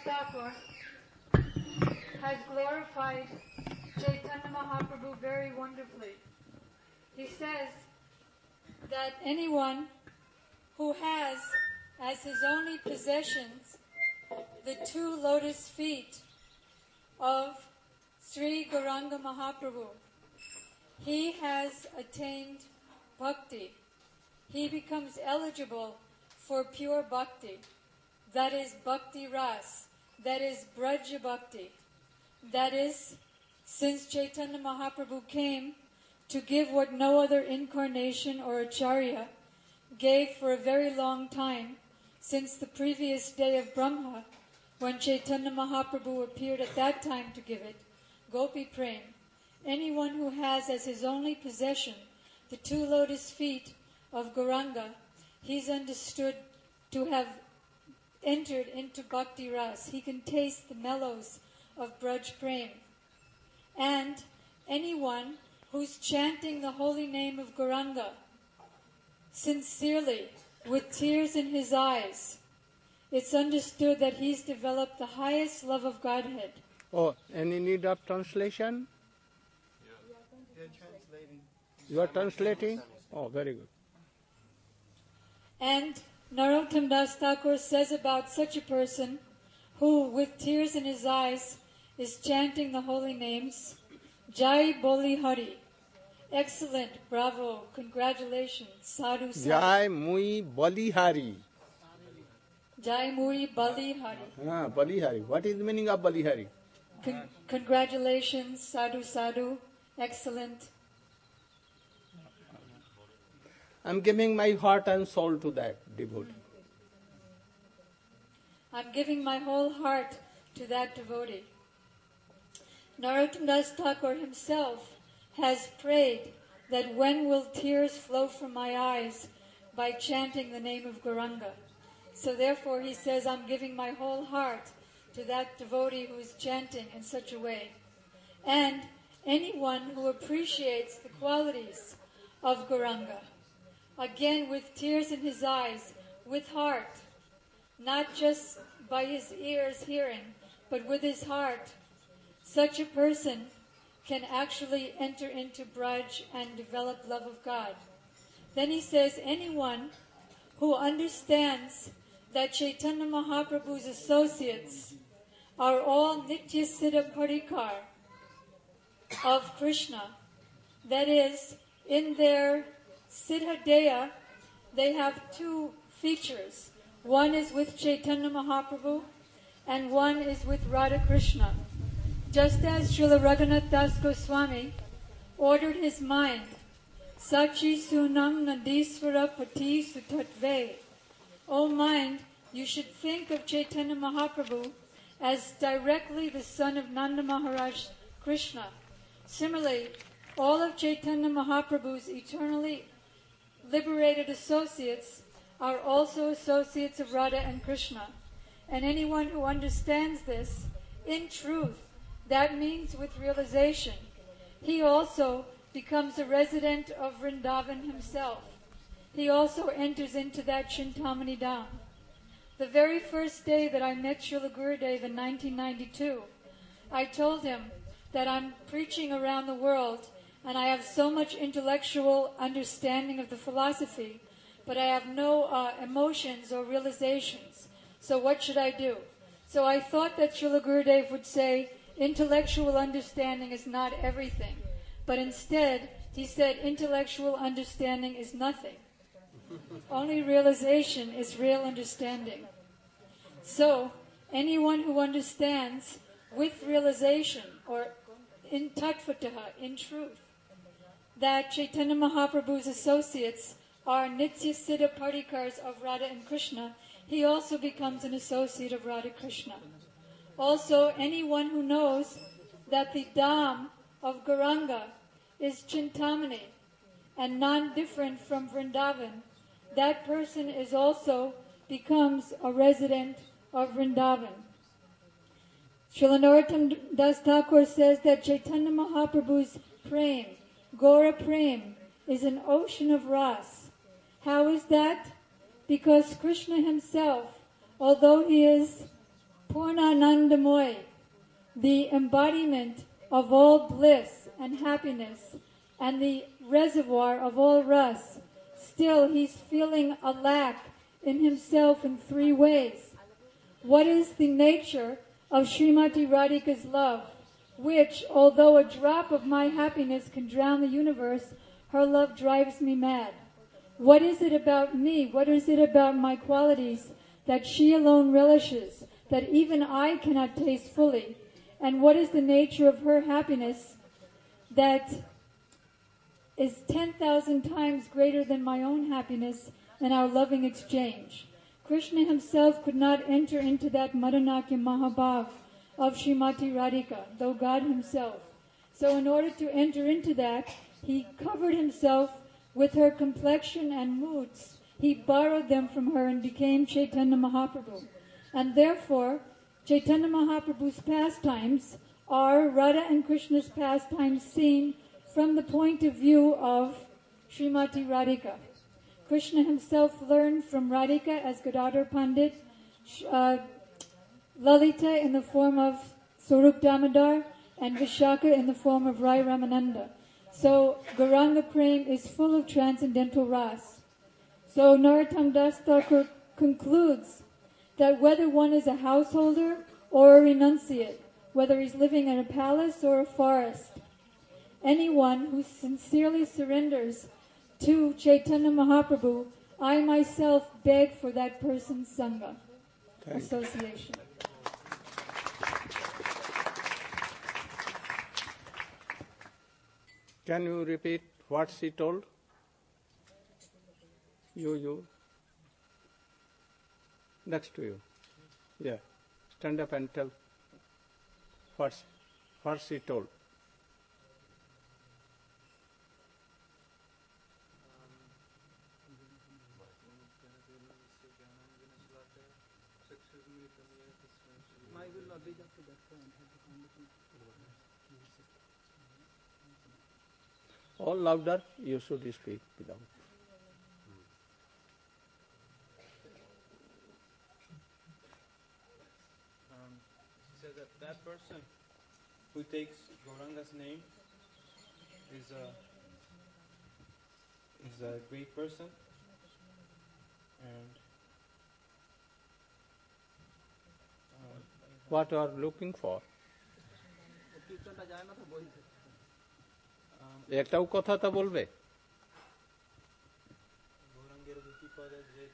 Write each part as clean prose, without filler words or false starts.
Thakur has glorified Chaitanya Mahaprabhu very wonderfully. He says that anyone who has as his only possessions the 2 lotus feet of Sri Gauranga Mahaprabhu, he has attained bhakti. He becomes eligible for pure bhakti. That is bhakti ras. That is braja bhakti. That is, since Chaitanya Mahaprabhu came to give what no other incarnation or acharya gave for a very long time, since the previous day of Brahma, when Chaitanya Mahaprabhu appeared at that time to give it, Gopi Prem, anyone who has as his only possession the 2 lotus feet of Gauranga, he's understood to have entered into bhakti ras. He can taste the mellows of Braj Prem. And anyone who's chanting the holy name of Gauranga sincerely, with tears in his eyes, it's understood that he's developed the highest love of Godhead. Oh, any need of translation? You are translating? Oh, very good. And Narottam Das Thakur says about such a person who, with tears in his eyes, is chanting the holy names, Jai Boli Hari. Excellent, bravo, congratulations, sadhu sadhu. Jai Mui Balihari. Jai Muri Bali Hari. Balihari. What is the meaning of Balihari? Congratulations, sadhu sadhu, excellent. I'm giving my heart and soul to that devotee. I'm giving my whole heart to that devotee. Narottam Das Thakur himself has prayed that when will tears flow from my eyes by chanting the name of Gauranga. So therefore he says, I'm giving my whole heart to that devotee who is chanting in such a way. And anyone who appreciates the qualities of Gauranga, again with tears in his eyes, with heart, not just by his ears hearing, but with his heart, such a person can actually enter into Braj and develop love of God. Then he says, anyone who understands that Chaitanya Mahaprabhu's associates are all Nitya Siddha Parikar of Krishna, that is, in their Siddha Deya, they have 2 features. One is with Chaitanya Mahaprabhu, and one is with Radha Krishna. Just as Srila Raghunath Das Goswami ordered his mind, Sachi Sunam Nandisvara Pati Sutatve. O mind, you should think of Chaitanya Mahaprabhu as directly the son of Nanda Maharaj Krishna. Similarly, all of Chaitanya Mahaprabhu's eternally liberated associates are also associates of Radha and Krishna. And anyone who understands this, in truth, that means with realization, he also becomes a resident of Vrindavan himself. He also enters into that Chintamani Dham. The very first day that I met Srila Gurudev in 1992, I told him that I'm preaching around the world and I have so much intellectual understanding of the philosophy, but I have no emotions or realizations. So what should I do? So I thought that Srila Gurudev would say, intellectual understanding is not everything. But instead, he said, intellectual understanding is nothing. Only realization is real understanding. So, anyone who understands with realization, or in tattvataha, in truth, that Chaitanya Mahaprabhu's associates are Nitya Siddha Parikars of Radha and Krishna, he also becomes an associate of Radha Krishna. Also, anyone who knows that the Dham of Gauranga is Chintamani and non-different from Vrindavan, that person is also becomes a resident of Vrindavan. Srila Narottam Das Thakur says that Chaitanya Mahaprabhu's Prem, Gaura Prem, is an ocean of ras. How is that? Because Krishna himself, although he is Purnanandamoy, the embodiment of all bliss and happiness, and the reservoir of all ras, still he's feeling a lack in himself in three ways. What is the nature of Srimati Radhika's love, which, although a drop of my happiness can drown the universe, her love drives me mad? What is it about me, what is it about my qualities that she alone relishes, that even I cannot taste fully? And what is the nature of her happiness that is 10,000 times greater than my own happiness in our loving exchange? Krishna himself could not enter into that Madanakya Mahabhav of Srimati Radhika, though God himself. So in order to enter into that, he covered himself with her complexion and moods. He borrowed them from her and became Chaitanya Mahaprabhu. And therefore, Chaitanya Mahaprabhu's pastimes are Radha and Krishna's pastimes seen from the point of view of Srimati Radhika. Krishna himself learned from Radhika as Gadadhar Pandit, Lalita in the form of Swarup Damodar, and Vishaka in the form of Rai Ramananda. So Gauranga Prem is full of transcendental ras. So Narottam Das Thakur concludes that whether one is a householder or a renunciate, whether he's living in a palace or a forest, anyone who sincerely surrenders to Chaitanya Mahaprabhu, I myself beg for that person's Sangha, association. Can you repeat what she told? You. Next to you. Yeah. Stand up and tell what she told. All louder, you should speak without. He said that person who takes Gauranga's name is a great person, and What you are looking for? একটাও কথা তা বলবে গৌরাঙ্গের দুটি পদে যে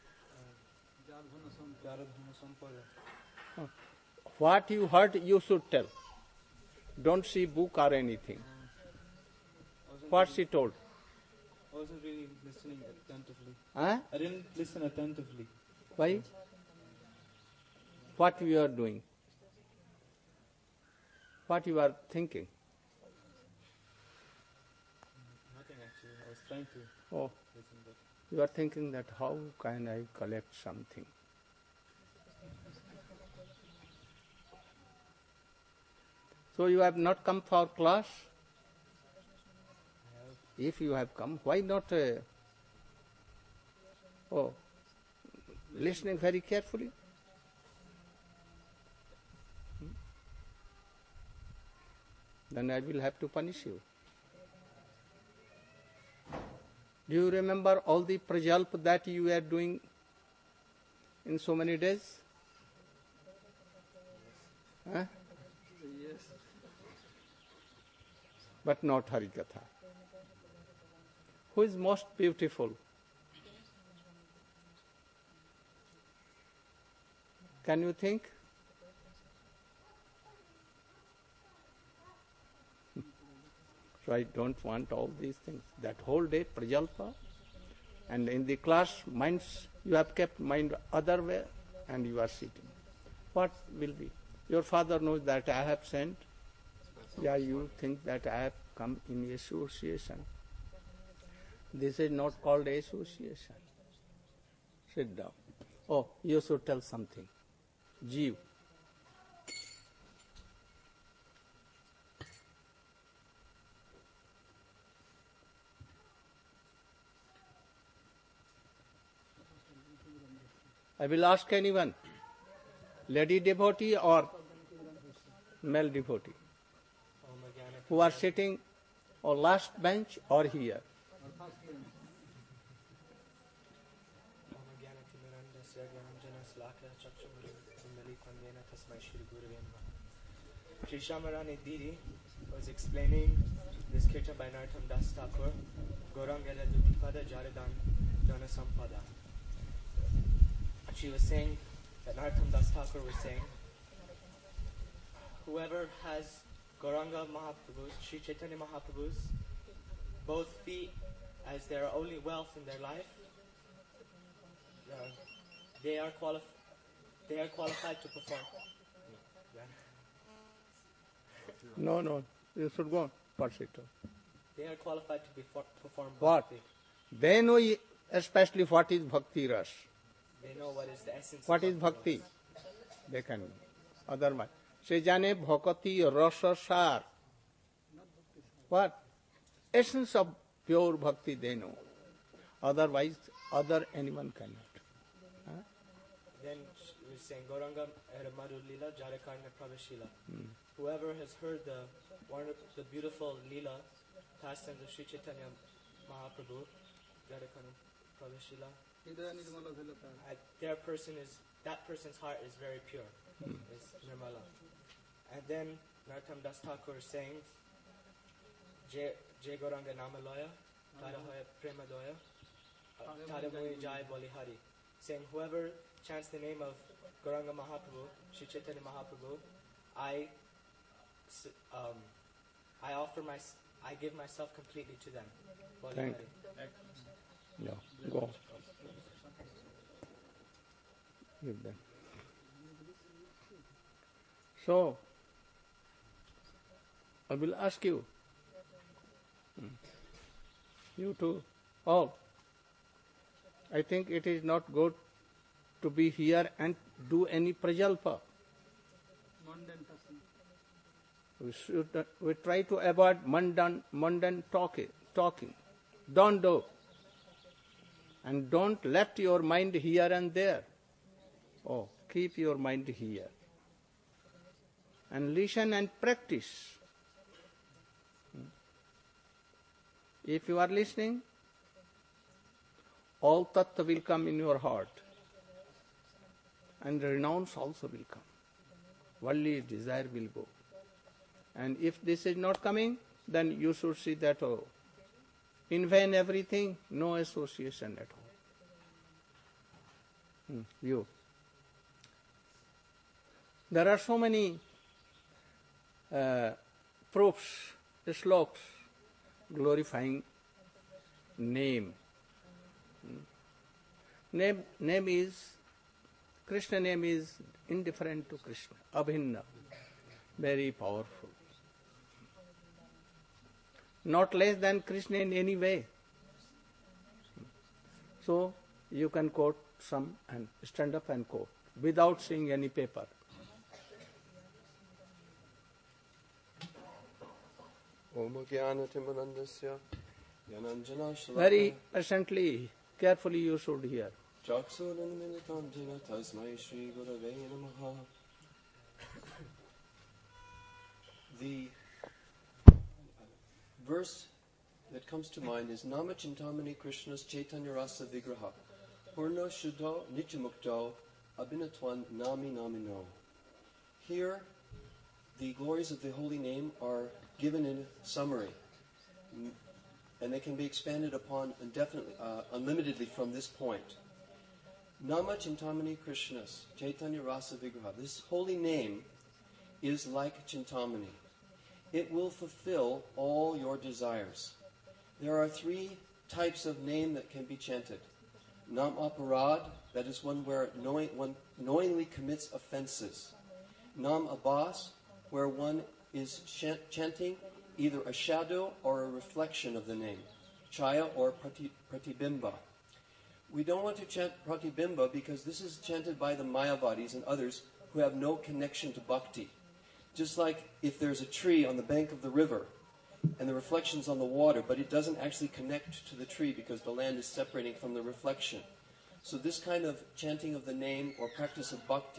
যার ধন সম্পদ What you heard, you should tell. Don't see book or anything. What she told. I wasn't really listening attentively. Huh? I didn't listen attentively. Why? What you are doing? What you are thinking? Nothing actually. I was trying to Oh, listen, but you are thinking that how can I collect something? So you have not come for class? If you have come, why not listening very carefully? Then I will have to punish you. Do you remember all the prajalp that you are doing in so many days? Huh? yes. But not Harikatha. Who is most beautiful? Can you think? So I don't want all these things. That whole day, prajalpa, and in the class, minds, you have kept mind other way, and you are sitting. What will be? Your father knows that I have sent. Yeah, you think that I have come in association. This is not called association. Sit down. Oh, you should tell something. Jeev. I will ask anyone. lady devotee or male devotee, who are sitting on last bench or here. Sri Shamarani Didi was explaining this kirtan by Narottam Das Thakur, Gaurangala Dutipada Jaradan Jana Sampada. She was saying that Narottam Das Thakur was saying, whoever has Gauranga Mahaprabhu's, Sri Chaitanya Mahaprabhu's, both feet as their only wealth in their life, they are qualified to perform. No, you should go. They are qualified to perform What? bhakti. They know especially what is bhakti ras. They know what is the essence What of is bhakti? They can. Otherwise, se jane bhakti rasa sar. What? Essence of pure bhakti they know. Otherwise, anyone cannot. Huh? Then she was saying, Gauranga Madhu Lila Jarakarna Pravashila. Whoever has heard the beautiful Lila pastimes of Sri Chaitanya Mahaprabhu, Jarakarna Pravashila, that person's heart is very pure. It's nirmala. And then Narottam Das Thakur is saying, Jai Gauranga Namaloya, Tarahoya Premadoya, Taramoya Jai Bolihari. Saying, whoever chants the name of Gauranga Mahaprabhu, Sri Chaitanya Mahaprabhu, I give myself completely to them. Thank you. No, go. Give them. So, I will ask you, you too, all. I think it is not good to be here and do any prajalpa. We try to avoid mundane talking. Don't do. And don't let your mind here and there. Oh, keep your mind here. And listen and practice. If you are listening, all tattva will come in your heart. And renounce also will come. Worldly desire will go. And if this is not coming, then you should see that, oh, in vain everything, no association at all. You. There are so many proofs, sloks, glorifying name. Name is, Krishna name is indifferent to Krishna, abhinna, very powerful. Not less than Krishna in any way. So, you can quote some and stand up and quote without seeing any paper. Very patiently, carefully you should hear. The verse that comes to mind is Nama Chintamani Krishna's Chaitanya Rasa Vigraha Purna Shuddho Nityamukto Abhinatwan Nami Namino. Here, the glories of the holy name are given in summary, and they can be expanded upon indefinitely, unlimitedly from this point. Nama Chintamani Krishna's Chaitanya Rasa Vigraha. This holy name is like Chintamani. It will fulfill all your desires. There are three types of name that can be chanted. Nam aparad, that is one where one knowingly commits offenses. Nam abas, where one is chanting either a shadow or a reflection of the name. Chaya or pratibimba. We don't want to chant pratibimba because this is chanted by the Mayavadis and others who have no connection to bhakti. Just like if there's a tree on the bank of the river and the reflection's on the water, but it doesn't actually connect to the tree because the land is separating from the reflection. So this kind of chanting of the name or practice of bhakti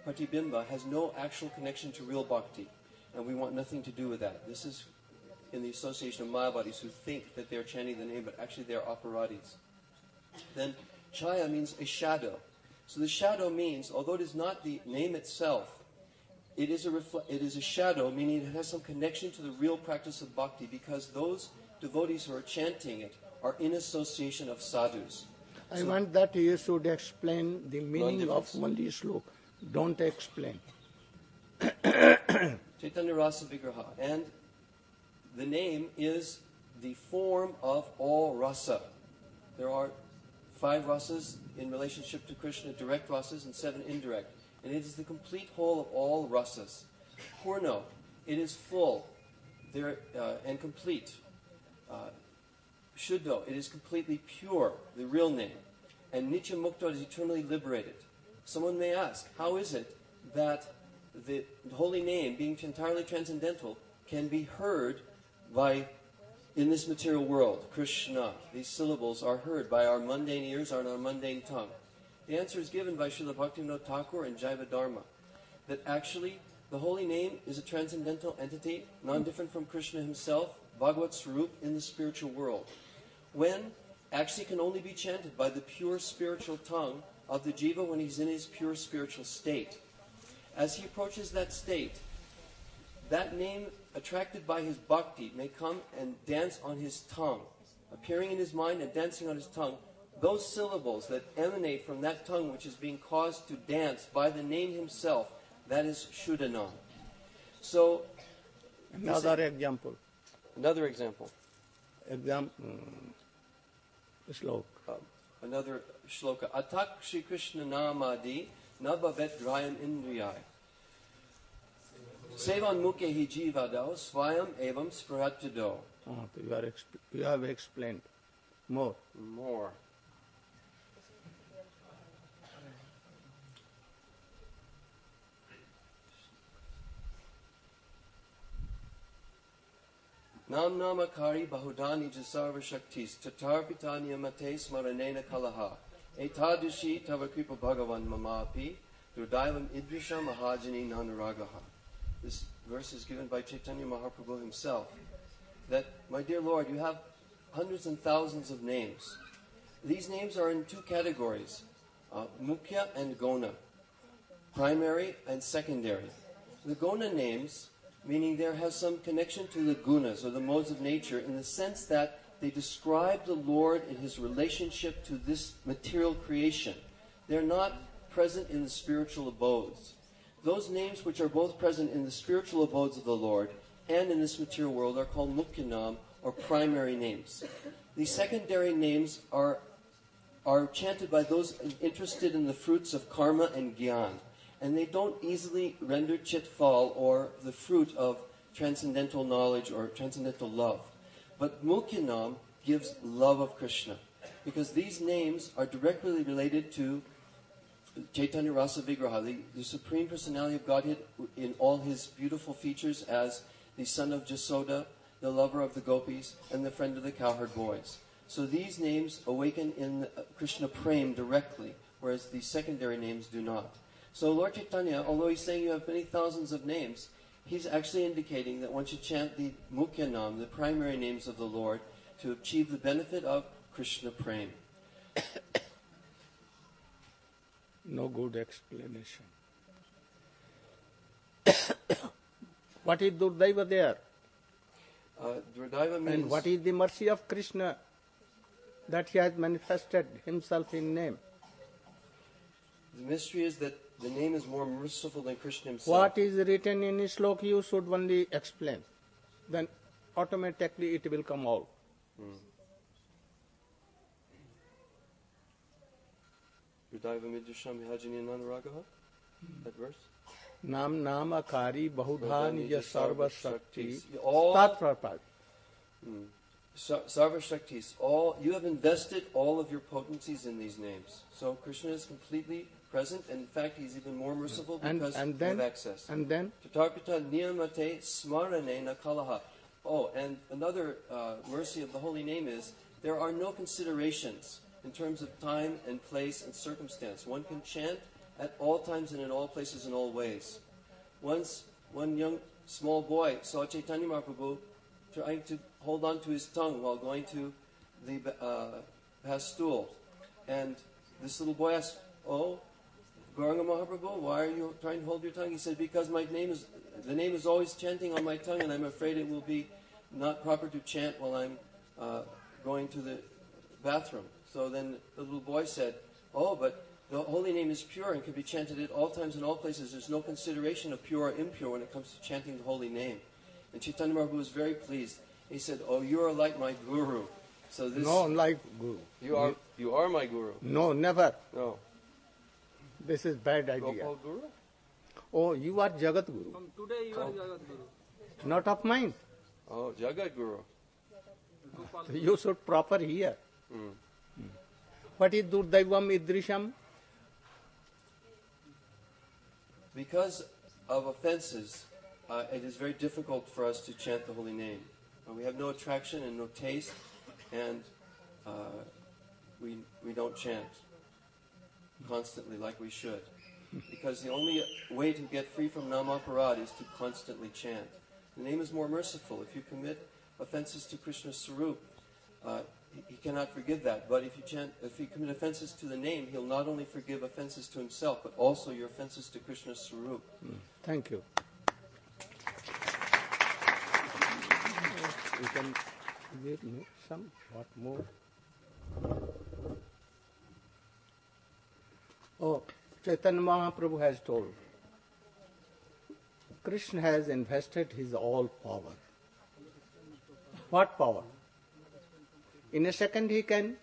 pratibimba has no actual connection to real bhakti, and we want nothing to do with that. This is in the association of Mayavadis who think that they're chanting the name, but actually they're operatis. Then chaya means a shadow. So the shadow means, although it is not the name itself, it is a shadow, meaning it has some connection to the real practice of bhakti, because those devotees who are chanting it are in association of sadhus. I want that you should explain the meaning of Non-difference. only slok. Don't explain. Chaitanya Rasa Vigraha. And the name is the form of all rasa. There are 5 rasas in relationship to Krishna, direct rasas, and 7 indirect. And it is the complete whole of all rasas. Purno, it is full and complete. Shuddho, it is completely pure, the real name. And Nitya Mukta is eternally liberated. Someone may ask, how is it that the holy name, being entirely transcendental, can be heard in this material world? Krishna, these syllables are heard by our mundane ears and our mundane tongue. The answer is given by Srila Bhaktivinoda Thakur and Jaiva Dharma, that actually the holy name is a transcendental entity, non-different from Krishna himself, Bhagavat Swarup in the spiritual world. When actually can only be chanted by the pure spiritual tongue of the jiva when he's in his pure spiritual state. As he approaches that state, that name, attracted by his bhakti, may come and dance on his tongue, appearing in his mind and dancing on his tongue. Those syllables that emanate from that tongue which is being caused to dance by the name himself, that is Shuddhanam. So, Another example. Another example. Slok. Another shloka. Atak Shri Krishna Namadi Nabhavet Grayam Indriyai. Sevan Mukhe Hi Jivadao Swayam Evam Spratyado. You have explained more. More. Nam namakari bahudani jasarva shaktis tatarpita niyamate smaranena kalaha etadushi tavakripa bhagavan mamapi durdaivam idrisha mahajani nanaragaha. This verse is given by Chaitanya Mahaprabhu himself, that, my dear Lord, you have hundreds and thousands of names. These names are in 2 categories, mukhya and gona, primary and secondary. The gona names, meaning there has some connection to the gunas, or the modes of nature, in the sense that they describe the Lord in his relationship to this material creation. They're not present in the spiritual abodes. Those names which are both present in the spiritual abodes of the Lord and in this material world are called Mukyanam, or primary names. The secondary names are chanted by those interested in the fruits of karma and gyan, and they don't easily render chitfal, or the fruit of transcendental knowledge or transcendental love. But Mukyanam gives love of Krishna, because these names are directly related to Chaitanya Rasa Vigraha, the Supreme Personality of Godhead in all his beautiful features as the son of Jasoda, the lover of the gopis, and the friend of the cowherd boys. So these names awaken in Krishna Prem directly, whereas the secondary names do not. So Lord Chaitanya, although he's saying you have many thousands of names, he's actually indicating that one should chant the Mukyanam, the primary names of the Lord, to achieve the benefit of Krishna Prem. No good explanation. What is Durdaiva there? Durdaiva means... And what is the mercy of Krishna that he has manifested himself in name? The mystery is that the name is more merciful than Krishna himself. What is written in Slok you should only explain. Then automatically it will come out. Durdaiva Midrasham Vihajani Nanaragaha? That verse? Nam Namakari Bahudha Nija Sarva Shakti. All Tat Prabhupada. Sarva Shaktis. You have invested all of your potencies in these names. So Krishna is completely present, and in fact he's even more merciful because you have access. And then? Tatarpita niyamate smaranena kalaha. Oh, and another mercy of the holy name is there are no considerations in terms of time and place and circumstance. One can chant at all times and in all places and all ways. Once, one young small boy saw Chaitanya Mahaprabhu trying to hold on to his tongue while going to the past stool. And this little boy asked, "Oh, Gauranga Mahaprabhu, why are you trying to hold your tongue?" He said, "Because the name is always chanting on my tongue, and I'm afraid it will be not proper to chant while I'm going to the bathroom." So then the little boy said, "Oh, but the holy name is pure and can be chanted at all times and all places. There's no consideration of pure or impure when it comes to chanting the holy name." And Chaitanya Mahaprabhu was very pleased. He said, "Oh, you are like my guru." So this No, like Guru. you are my guru. No, never. No. This is bad idea. Gopal Guru? Oh, you are Jagat Guru, From today you are Jagat Guru. not of mine. Oh, Jagat Guru. So you should proper hear. Mm. What is Durdaivam Idrisham? Because of offenses, it is very difficult for us to chant the holy name. We have no attraction and no taste, and we don't chant constantly like we should. Because the only way to get free from namaparad is to constantly chant. The name is more merciful. If you commit offenses to Krishna's Sarup, he cannot forgive that. But if you commit offenses to the name, he'll not only forgive offenses to himself, but also your offenses to Krishna's Sarup. Thank you. You can give me some, what more? Oh, Chaitanya Mahaprabhu has told, Krishna has invested his all power. What power? In a second he can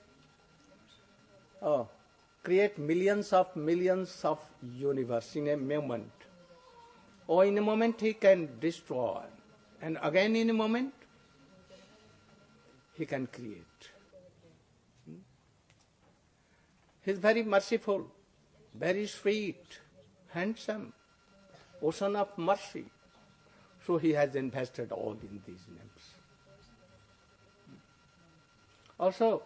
create millions of universe in a moment. Or in a moment he can destroy. And again in a moment he can create. He is very merciful, very sweet, handsome, ocean of mercy. So he has invested all in these names. Also,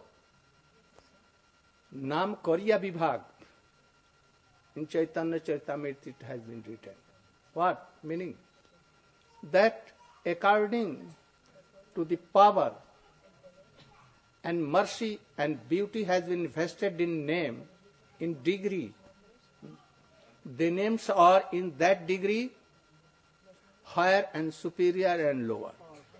Nam Karya Vibhag, in Chaitanya Charitamrita it has been written. What? Meaning that according to the power and mercy and beauty has been invested in name, in degree, the names are in that degree higher and superior and lower.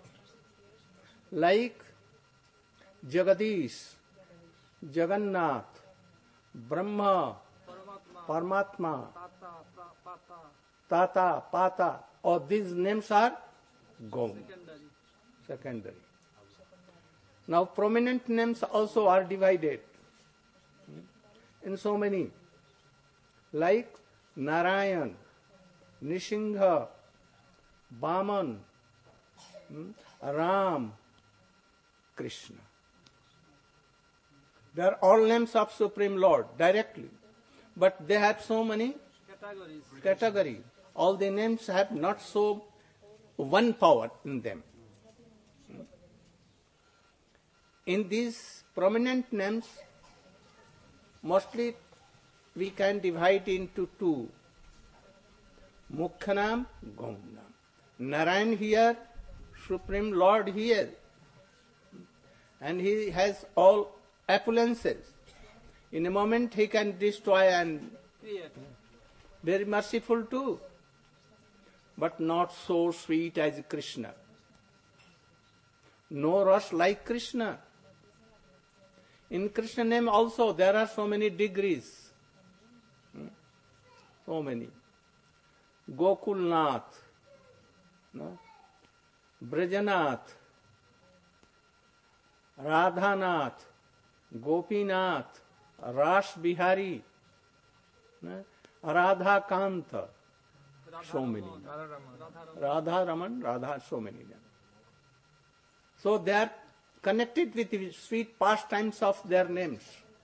Like Jagadish, Jagannath, Brahma, Paramatma, Tata, Pata, all these names are Gaun, secondary. Now prominent names also are divided in so many, like Narayan, Nrsimha, Vaman, Ram, Krishna. They are all names of Supreme Lord directly, but they have so many categories. All the names have not so one power in them. In these prominent names, mostly we can divide into two. Mukhyanam, Gaunam. Narayan here, Supreme Lord here. And he has all opulences. In a moment he can destroy and very merciful too, but not so sweet as Krishna. No rush like Krishna. In Krishna name also there are so many degrees. So many. Gokulnath, Brajanath, Radhanath, Gopinath, Ras Bihari, Radha Kanta, so many. Radha Raman, Radha, so many. So they are connected with the sweet pastimes of their names.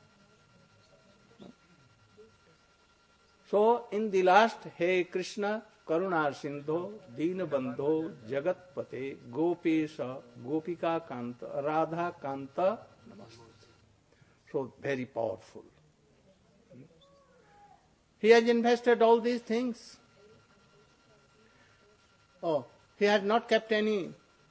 So in the last, Hey Krishna, Karuna Sindho, Deen Bandho, Jagat Pate, Gopesha, Gopika Kanta, Radha Kanta, Namaste. So very powerful. He has invested all these things. Oh, he has not kept any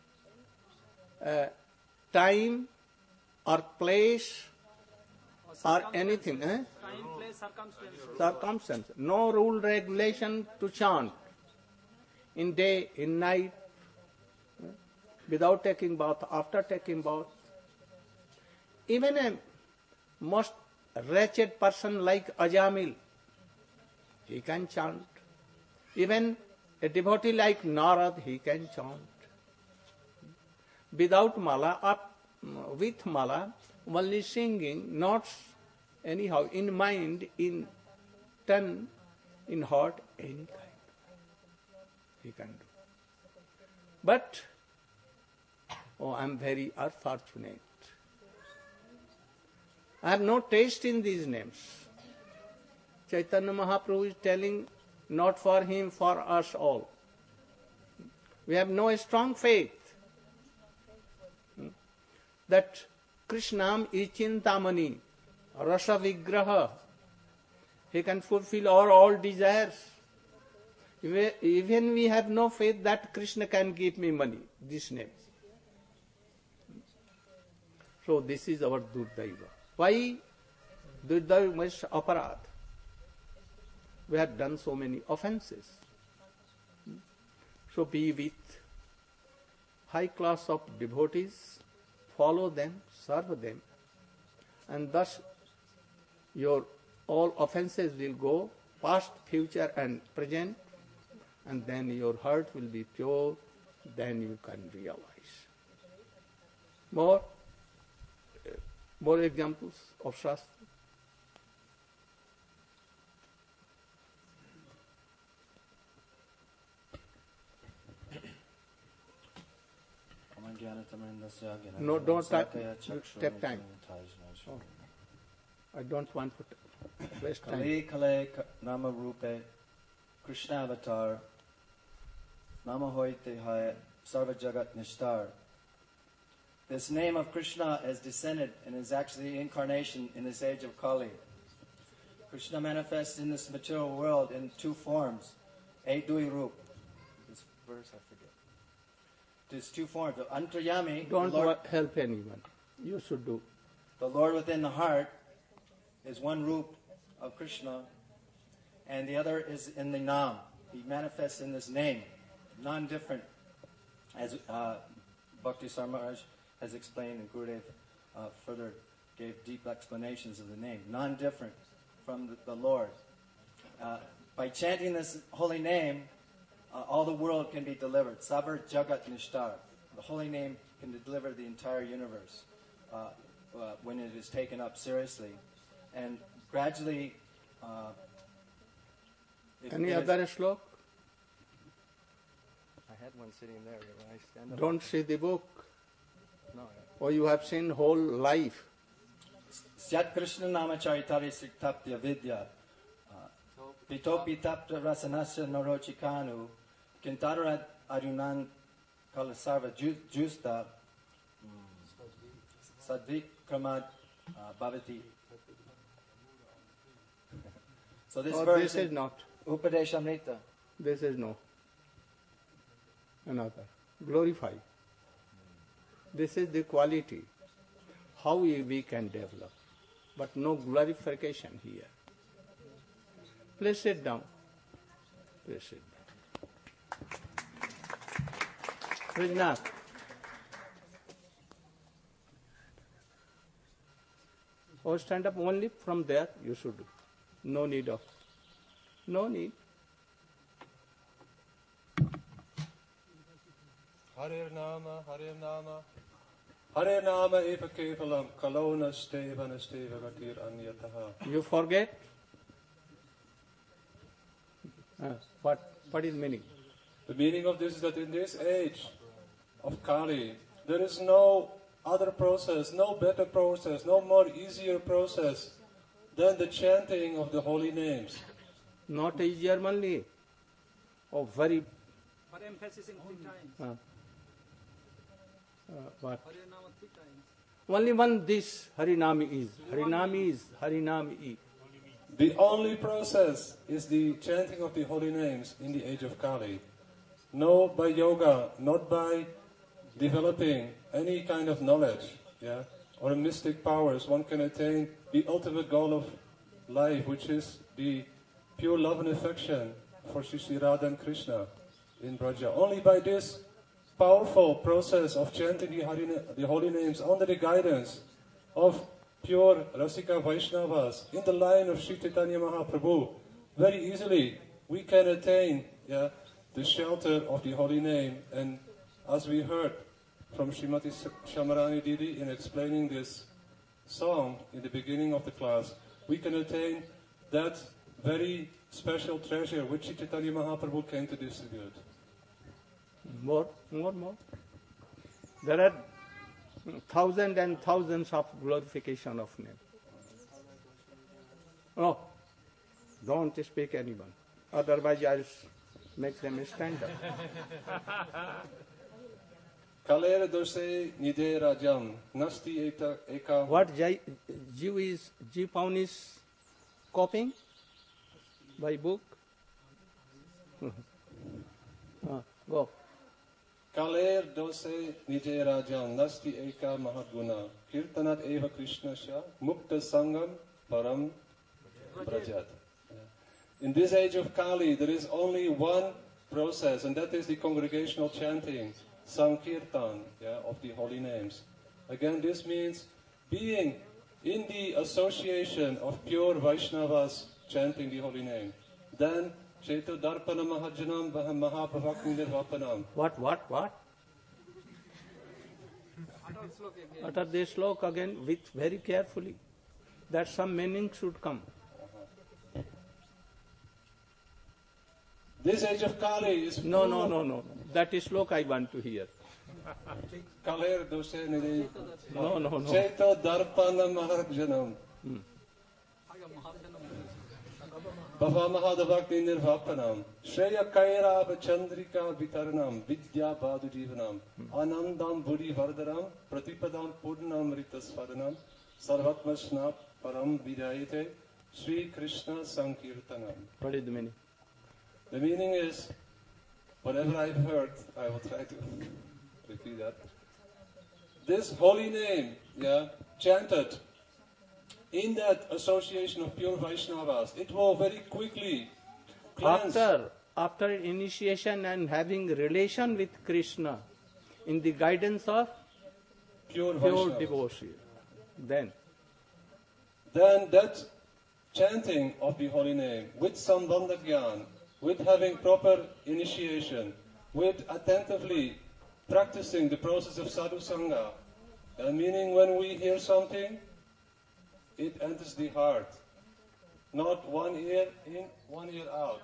time or place or anything. Time, place, circumstances. Circumstance. No rule, regulation to chant in day, in night, without taking bath, after taking bath. Even a most wretched person like Ajamil, he can chant. Even a devotee like Narad, he can chant. Without mala or with mala, only singing, not anyhow, in mind, in tongue, in heart, any kind. He can do. But, oh, I am very unfortunate. I have no taste in these names. Chaitanya Mahaprabhu is telling, not for him, for us all. We have no strong faith that Krishnam is Chintamani, Rasa Vigraha. He can fulfill our all desires. Even we have no faith that Krishna can give me money, this name. So this is our Durdaiva. Why Durdaiva means aparad? We have done so many offenses. So be with high class of devotees, follow them, serve them, and thus your all offenses will go, past, future and present, and then your heart will be pure, then you can realize. More examples of Shastra. No, don't take time. Oh. I don't want to waste time. Kale Kale Nama Rupe Krishna Avatar Nama Hoite Hai Sarva Jagat Nishtar. This name of Krishna has descended and is actually the incarnation in this age of Kali. Krishna manifests in this material world in two forms. Dui Rup. This verse I forget. There's two forms. The Antaryami. Don't help anyone. You should do. The Lord within the heart is one Rup of Krishna, and the other is in the Nam. He manifests in this name, non-different, as Bhakti Sarmaraj has explained, and Gurudev further gave deep explanations of the name, non-different from the Lord. By chanting this holy name, all the world can be delivered. Sabar Jagat Nishtar. The holy name can deliver the entire universe when it is taken up seriously. And gradually... Any other slok? I had one sitting there when I stand up. Don't see the book. No. Or you have seen whole life. Syat Krishna Nama Charitari Siktapya Vidya. Pitopi Tapta Rasanasya Narochikanu. Kintarat Arunan Kalasarva Justa. Sadvik Kramad Bhavati. So this verse this is not. Upadeshamrita. This is no. Another. Glorify. This is the quality. How we can develop. But no glorification here. Please sit down. Please sit down. Rajnath. Or stand up only from there, you should do. No need of. No need. Hare Nama, Hare Nama. Hare Nama eva kevalam kalona stevana steva gatir anyataha. You forget? What is meaning? The meaning of this is that in this age of Kali, there is no other process, no better process, no more easier process than the chanting of the holy names. Not easier only. Oh, very. For emphasis in 3 times. What? Harinama 3 times. Only one this Harinami is. Harinami is. Harinami is. The only process is the chanting of the holy names in the age of Kali. No by yoga, not by developing any kind of knowledge, or mystic powers. One can attain the ultimate goal of life, which is the pure love and affection for Shri Radha and Krishna in Braja. Only by this powerful process of chanting the holy names under the guidance of pure Rasika Vaishnavas in the line of Sri Chaitanya Mahaprabhu, very easily we can attain the shelter of the holy name. And as we heard from Srimati Shamarani Didi in explaining this song in the beginning of the class, we can attain that very special treasure which Sri Chaitanya Mahaprabhu came to distribute. More. There are thousands and thousands of glorification of name. Oh, don't speak anyone. Otherwise I'll make them stand up. Kalera dose nide rajam nasti eka. What G Pound is copying by book? Go. Kaler dose nije rajam nasti eka mahaguna kirtanat eva krishnasya mukta sangam param brajat. In this age of Kali, there is only one process, and that is the congregational chanting, Sankirtan, of the holy names. Again, this means being in the association of pure Vaishnavas chanting the holy name. Then, Cheto Darpana Mahajanam Mahaprabhakti Nirvapanam. What? Utter this slok again with very carefully, that some meaning should come. This age of Kali is No. That is slok I want to hear. Kaler dose nide. No. Cheto Darpana Mahajanam. Bhava Mahadavakti Nirvapanam, Shreya Kaira Chandrika Vitaranam, Vidya Badujivanam, Anandam Budi Vardaram, Pratipadam Purnam Ritasvaranam, Sarvatma Snap Param Vidayate, Sri Krishna Sankirtanam. What is the meaning? The meaning is, whatever I've heard, I will try to repeat that. This holy name, chanted in that association of pure Vaishnavas, it will very quickly cleanse. After initiation and having relation with Krishna, in the guidance of pure devotion, then that chanting of the holy name, with Sambandha Gyan, with having proper initiation, with attentively practicing the process of sadhu sangha, meaning when we hear something, it enters the heart. Not one ear in, one ear out.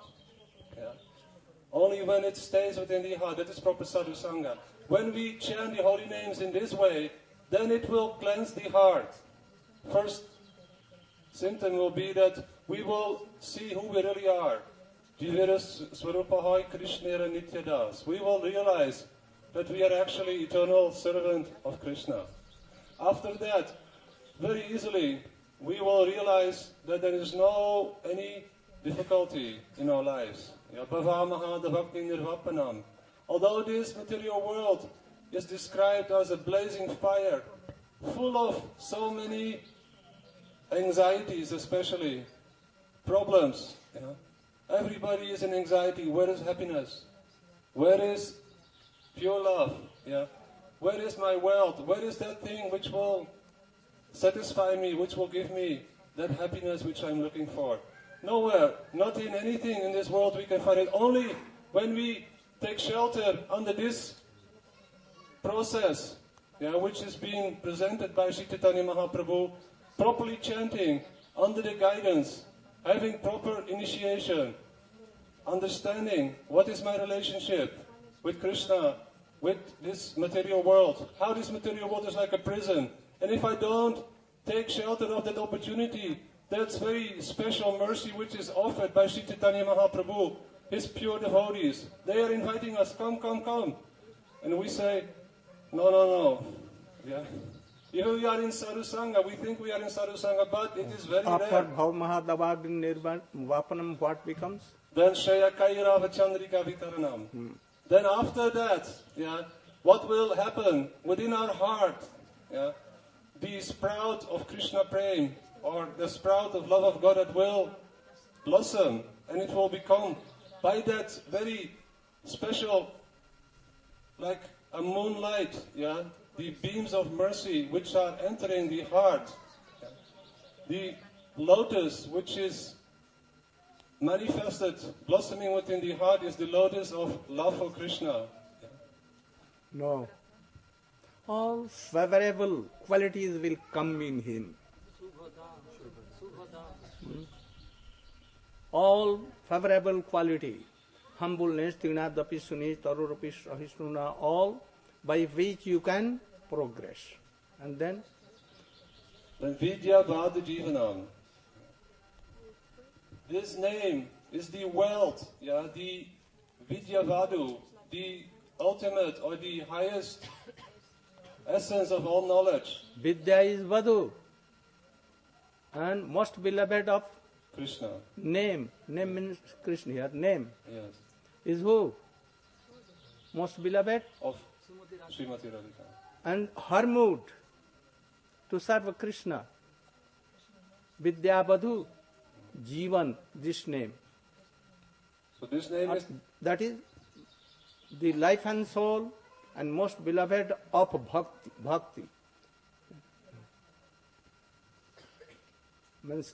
Only when it stays within the heart, that is proper sadhu sangha. When we chant the holy names in this way, then it will cleanse the heart. First symptom will be that we will see who we really are. Jiviras Swarupahai Krishnera Nityadas. We will realize that we are actually eternal servant of Krishna. After that, very easily, we will realize that there is no any difficulty in our lives. Although this material world is described as a blazing fire, full of so many anxieties, especially problems. Everybody is in anxiety. Where is happiness? Where is pure love? Where is my wealth? Where is that thing which will satisfy me, which will give me that happiness which I'm looking for? Nowhere, not in anything in this world we can find it. Only when we take shelter under this process, which is being presented by Sri Chaitanya Mahaprabhu, properly chanting under the guidance, having proper initiation, understanding what is my relationship with Krishna, with this material world, how this material world is like a prison. And if I don't take shelter of that opportunity, that's very special mercy which is offered by Sri Chaitanya Mahaprabhu, his pure devotees. They are inviting us, come. And we say, no. Even we are in Sadhu Sangha, we think we are in Sadhu Sangha, but it is very After rare. Bhav Mahadavag Vapanam, what becomes? Then Shaya Kairava Chandrika Vitaranam. Then after that, what will happen within our heart? The sprout of Krishna Prem, or the sprout of love of God, that will blossom, and it will become by that very special, like a moonlight, the beams of mercy which are entering the heart. The lotus which is manifested, blossoming within the heart, is the lotus of love for Krishna. No. All favorable qualities will come in him. All favorable quality, humbleness, tinadapi suni, tarurupi sahisnuna, all by which you can progress. And then? Then Vidya Vadu Jivanam. This name is the wealth, the Vidya Vadu, the ultimate or the highest essence of all knowledge. Vidya is Vadu, and most beloved of Krishna. Name means Krishna here. Name Yes. is who? Most beloved Of Srimati Radhika. and her mood to serve Krishna. Vidya Vadu, Jivan, this name. So this name is That is the life and soul and most beloved of bhakti. Means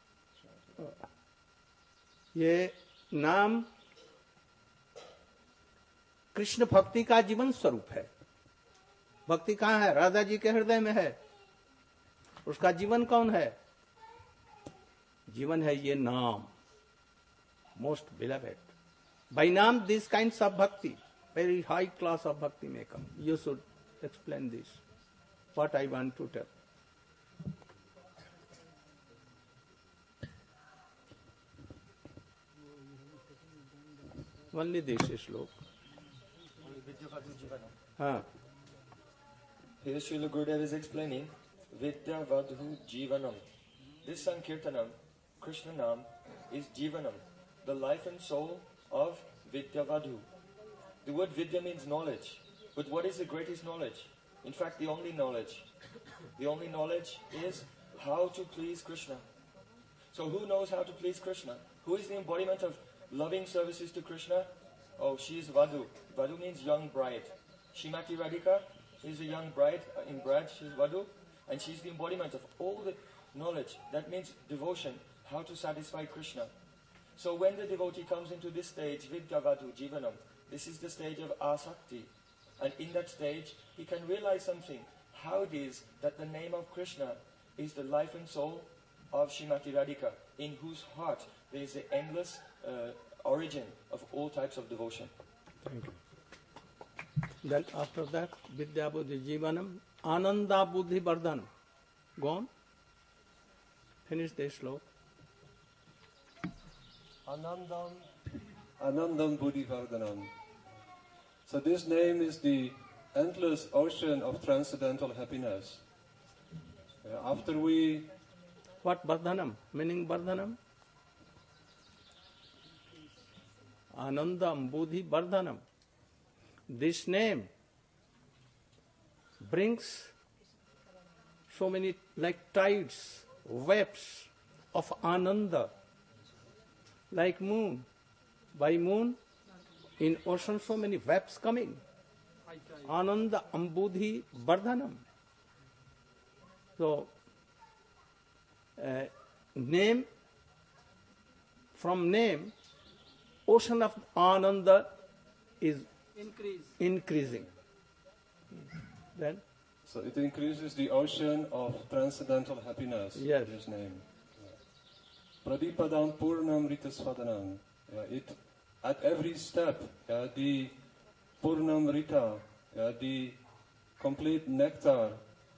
ये नाम कृष्ण भक्ति का जीवन स्वरूप है. भक्ति कहाँ है? राधा जी के हृदय में है. उसका जीवन कौन है? जीवन है ये नाम, मोस्ट बिलवेड. By नाम these kinds of bhakti, very high class of bhakti may come. You should explain this, what I want to tell. Only this slok. हाँ. Here Srila Gurudev is explaining Vidya Vadhu Jivanam. This Sankirtanam, Krishna Nam, is Jivanam, the life and soul of Vidya Vadhu. The word Vidya means knowledge. But what is the greatest knowledge? In fact, the only knowledge. The only knowledge is how to please Krishna. So who knows how to please Krishna? Who is the embodiment of loving services to Krishna? Oh, she is Vadhu. Vadhu means young bride. Srimati Radhika is a young bride. In Braj, she is Vadhu. And she is the embodiment of all the knowledge. That means devotion, how to satisfy Krishna. So when the devotee comes into this stage, Vidya Vadhu Jivanam, this is the stage of Asakti. And in that stage, he can realize something. How it is that the name of Krishna is the life and soul of Srimati Radhika, in whose heart there is the endless origin of all types of devotion. Thank you. Then after that, Vidya Buddhi Jivanam, Ananda Buddhi Vardhanam. Go on. Finish this slok. Anandam Buddhi Vardhanam. So this name is the endless ocean of transcendental happiness. After we... What Vardhanam? Meaning Vardhanam? Anandam Buddhi Vardhanam. This name brings so many, like tides, waves of Ananda, like moon. By moon, in ocean so many waves coming. Ananda Ambudhi Vardhanam. So, name, from name, ocean of Ananda is increasing. Then? So it increases the ocean of transcendental happiness. Yes. His name. Pradipadam Purnam Ritasvadanam. It at every step, the Purnam Rita, the complete nectar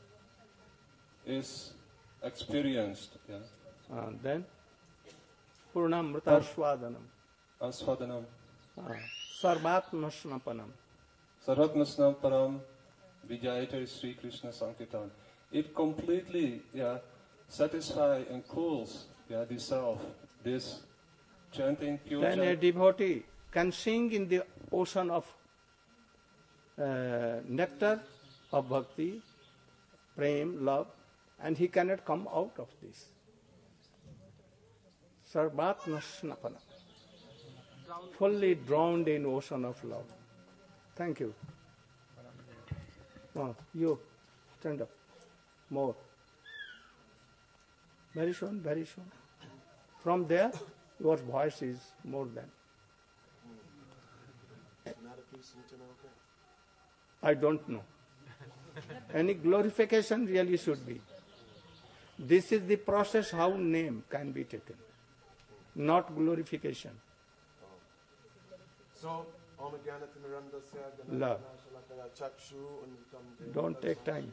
is experienced. Then Purnam Rita Swadanam. Aswadanam. Sarvatmasnapanam. Sarvatmasnam Param Vijayata Sri Krishna Sankirtan. it completely satisfies and cools the self. This chanting pure Then a chant. devotee can sing in the ocean of nectar of bhakti, prem, love, and he cannot come out of this. Sarvatma snapana. Fully drowned in ocean of love. Thank you. You, stand up. More. Very soon, very soon. From there, your voice is more than. I don't know. Any glorification really should be. This is the process how name can be taken, not glorification. So, Love. Don't take time.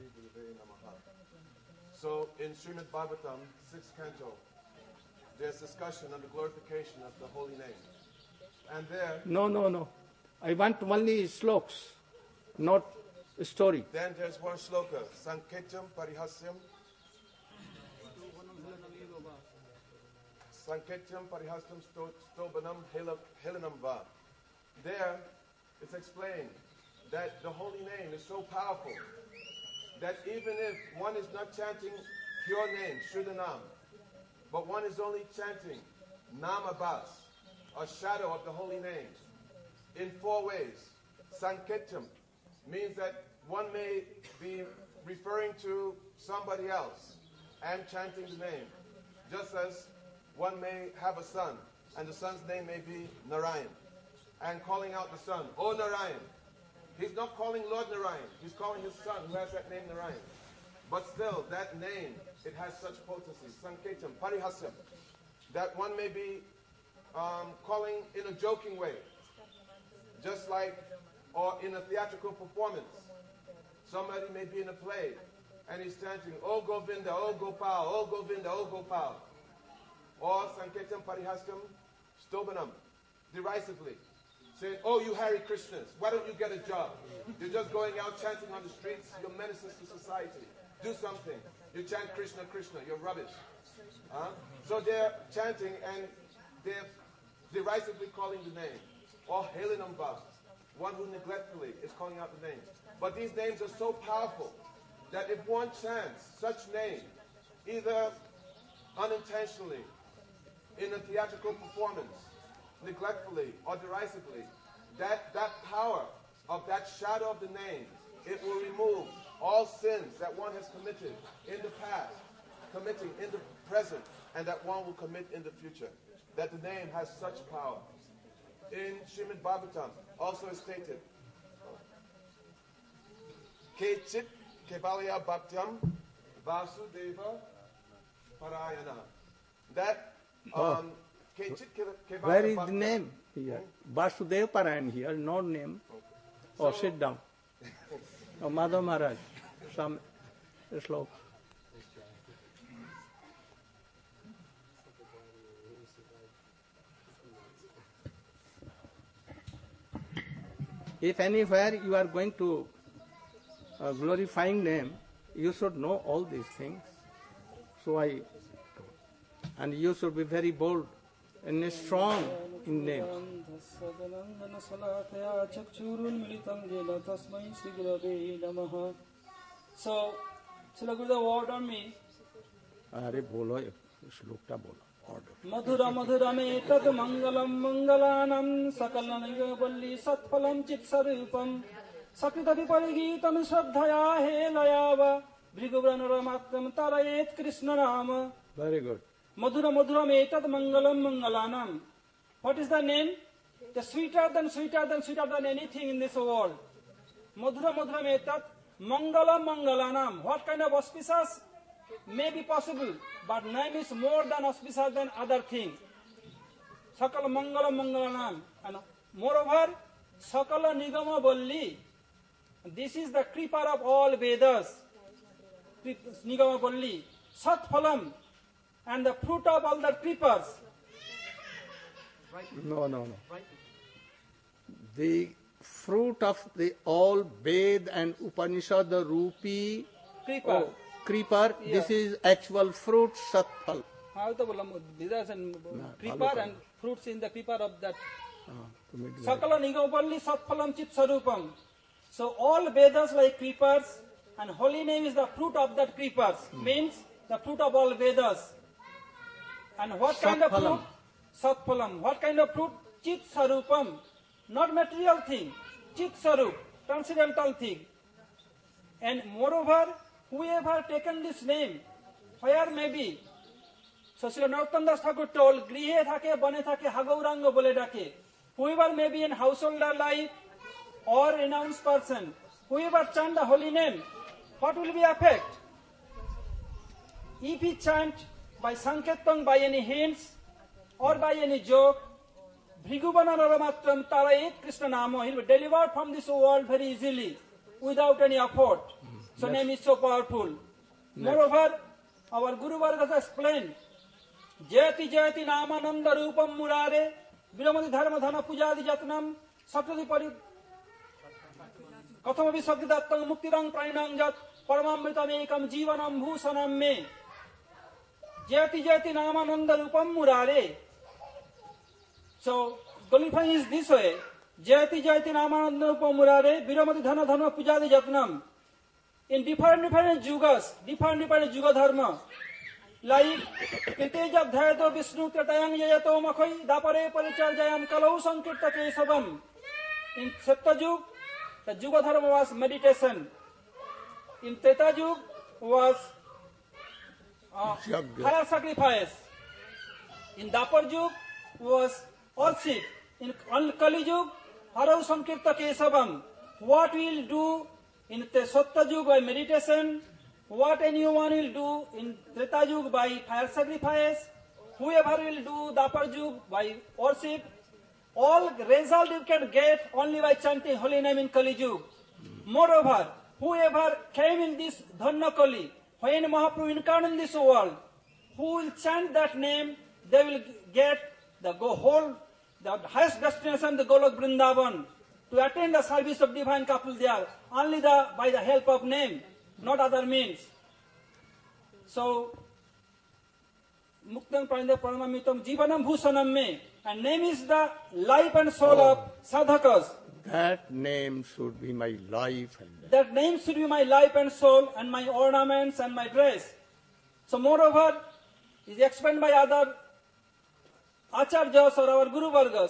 So, in Srimad Bhagavatam, 6th canto, there's discussion on the glorification of the holy name. And there... No. I want only sloks, not story. Then there's one sloka, Sanketyam Parihasyam. Sanketyam Parihasyam Stobanam Helanam Va. There, it's explained that the holy name is so powerful that even if one is not chanting pure name, Shuddhanam, but one is only chanting Namabhas, a shadow of the holy name, in 4 ways. Sanketyam means that one may be referring to somebody else and chanting the name, just as one may have a son, and the son's name may be Narayan, and calling out the son, "Oh Narayan." He's not calling Lord Narayan, he's calling his son who has that name Narayan. But still, that name, it has such potency. Sanketyam, Parihasyam, that one may be calling in a joking way, just like, or in a theatrical performance. Somebody may be in a play, and he's chanting, "Oh Govinda, oh Gopal, oh Govinda, oh Gopal." Or Sanketyam Parihasyam Stobanam, derisively, saying, "Oh, you Hare Krishnas, why don't you get a job? You're just going out chanting on the streets, you're menaces to society. Do something. You chant Krishna, Krishna, you're rubbish." So they're chanting and they're derisively calling the name. Or Helinam Va, one who neglectfully is calling out the name. But these names are so powerful that if one chants such name, either unintentionally, in a theatrical performance, neglectfully or derisively, that power of that shadow of the name, it will remove all sins that one has committed in the past, committing in the present, and that one will commit in the future. That the name has such power. In Srimad Bhagavatam, also is stated, Kechit Kevalya Bhaktyam Vasudeva Parayana. That where is the name here? Vasudev Parayan here, no name. Oh, sit down. Oh, Madhav Maharaj, some sloka. If anywhere you are going to glorifying name, you should know all these things. And you should be very bold and strong in name. So, Srila Gurudev ordered me. अरे बोलो श्लोकटा बोलो. Madhura madhurame tad mangalam mangalanam sakalanam valli satphalam chitsarupam sakritavi parigitam shraddhaya helayava briguvranaramattam tarayet krishna rama. Very good. Madhura madhurame tad mangalam mangalanam. What is the name? The sweeter than anything in this world. Madhura madhurame tad mangalam mangalanam. What kind of auspicious? May be possible, but name is more than auspicious than other thing. Sakala Mangala Mangalanam. And moreover, Sakala Nigama Balli. This is the creeper of all Vedas. Nigama Balli. Sat Phalam. And the fruit of all the creepers. No. The fruit of the all Ved and Upanishad, the Rupi. Creeper. creeper. This is actual fruit, satphal. There's a creeper and fruits in the creeper of that. So Sakala Nigopalli Satphalam Chit Sarupam. So all Vedas like creepers, and holy name is the fruit of that creepers. Means the fruit of all Vedas. And what kind of fruit? Satphalam. What kind of fruit? Chit Sarupam. Not material thing. Chit Sarup. Transcendental thing. And moreover, whoever taken this name, where may be. So Srila Narottam Das Thakur told, Grihe thake, bane thake, hagauranga bole dake. Whoever may be in householder life or renounced person, whoever chant the holy name, what will be effect? If he chant by Sankirtan, by any hints, or by any joke, Bhrigubana Naramatram Tarayit Krishna Namo, he will be delivered from this world very easily, without any effort. So name is so powerful. Moreover, our Guru Varga has explained, Jayati Jayati Namananda Rupam Murare, Viramadi Dharma Dhana Pujadi Jatnam, Satradi Pari Kathamavi Sakdidattam Muktirang Prainang Jat, Paramamritam Ekam Jivanam Bhusanam Me. Jayati Jayati Namananda Rupam Murare. So, qualifying is this way. Jayati Jayati Namananda Rupam Murare, Viramadi Dhana Dhana Pujadi Jatnam. In different yugas, different yuga dharma. Like, Kritejab Dhayato Vishnu Kratayang Yayato Makhoi, Dapare Paricharjayam Kalau Sankirta Kesavam. In Satyajug, the Yuga Dharma was meditation. In Tretajug was fire sacrifice. In Daparjug was worship. In Kalijug, Harau Sankirta Kesavam. What we will do in Satyajug by meditation, what anyone will do in Tretajug by fire sacrifice, whoever will do Daparjug by worship, all result you can get only by chanting holy name in Kalijug. Moreover, whoever came in this Dhanna Kali, when Mahaprabhu incarnate in this world, who will chant that name, they will get the highest destination, the Golok Vrindavan, to attend the service of divine couple there, only by the help of name, not other means. So, Muktam Pranidha Paramamitam Jivanam Bhusanam Me, and name is the life and soul of sadhakas. That name should be my life. That name should be my life and soul, and my ornaments and my dress. So moreover, is explained by other Acharyas or our Guru Vargas.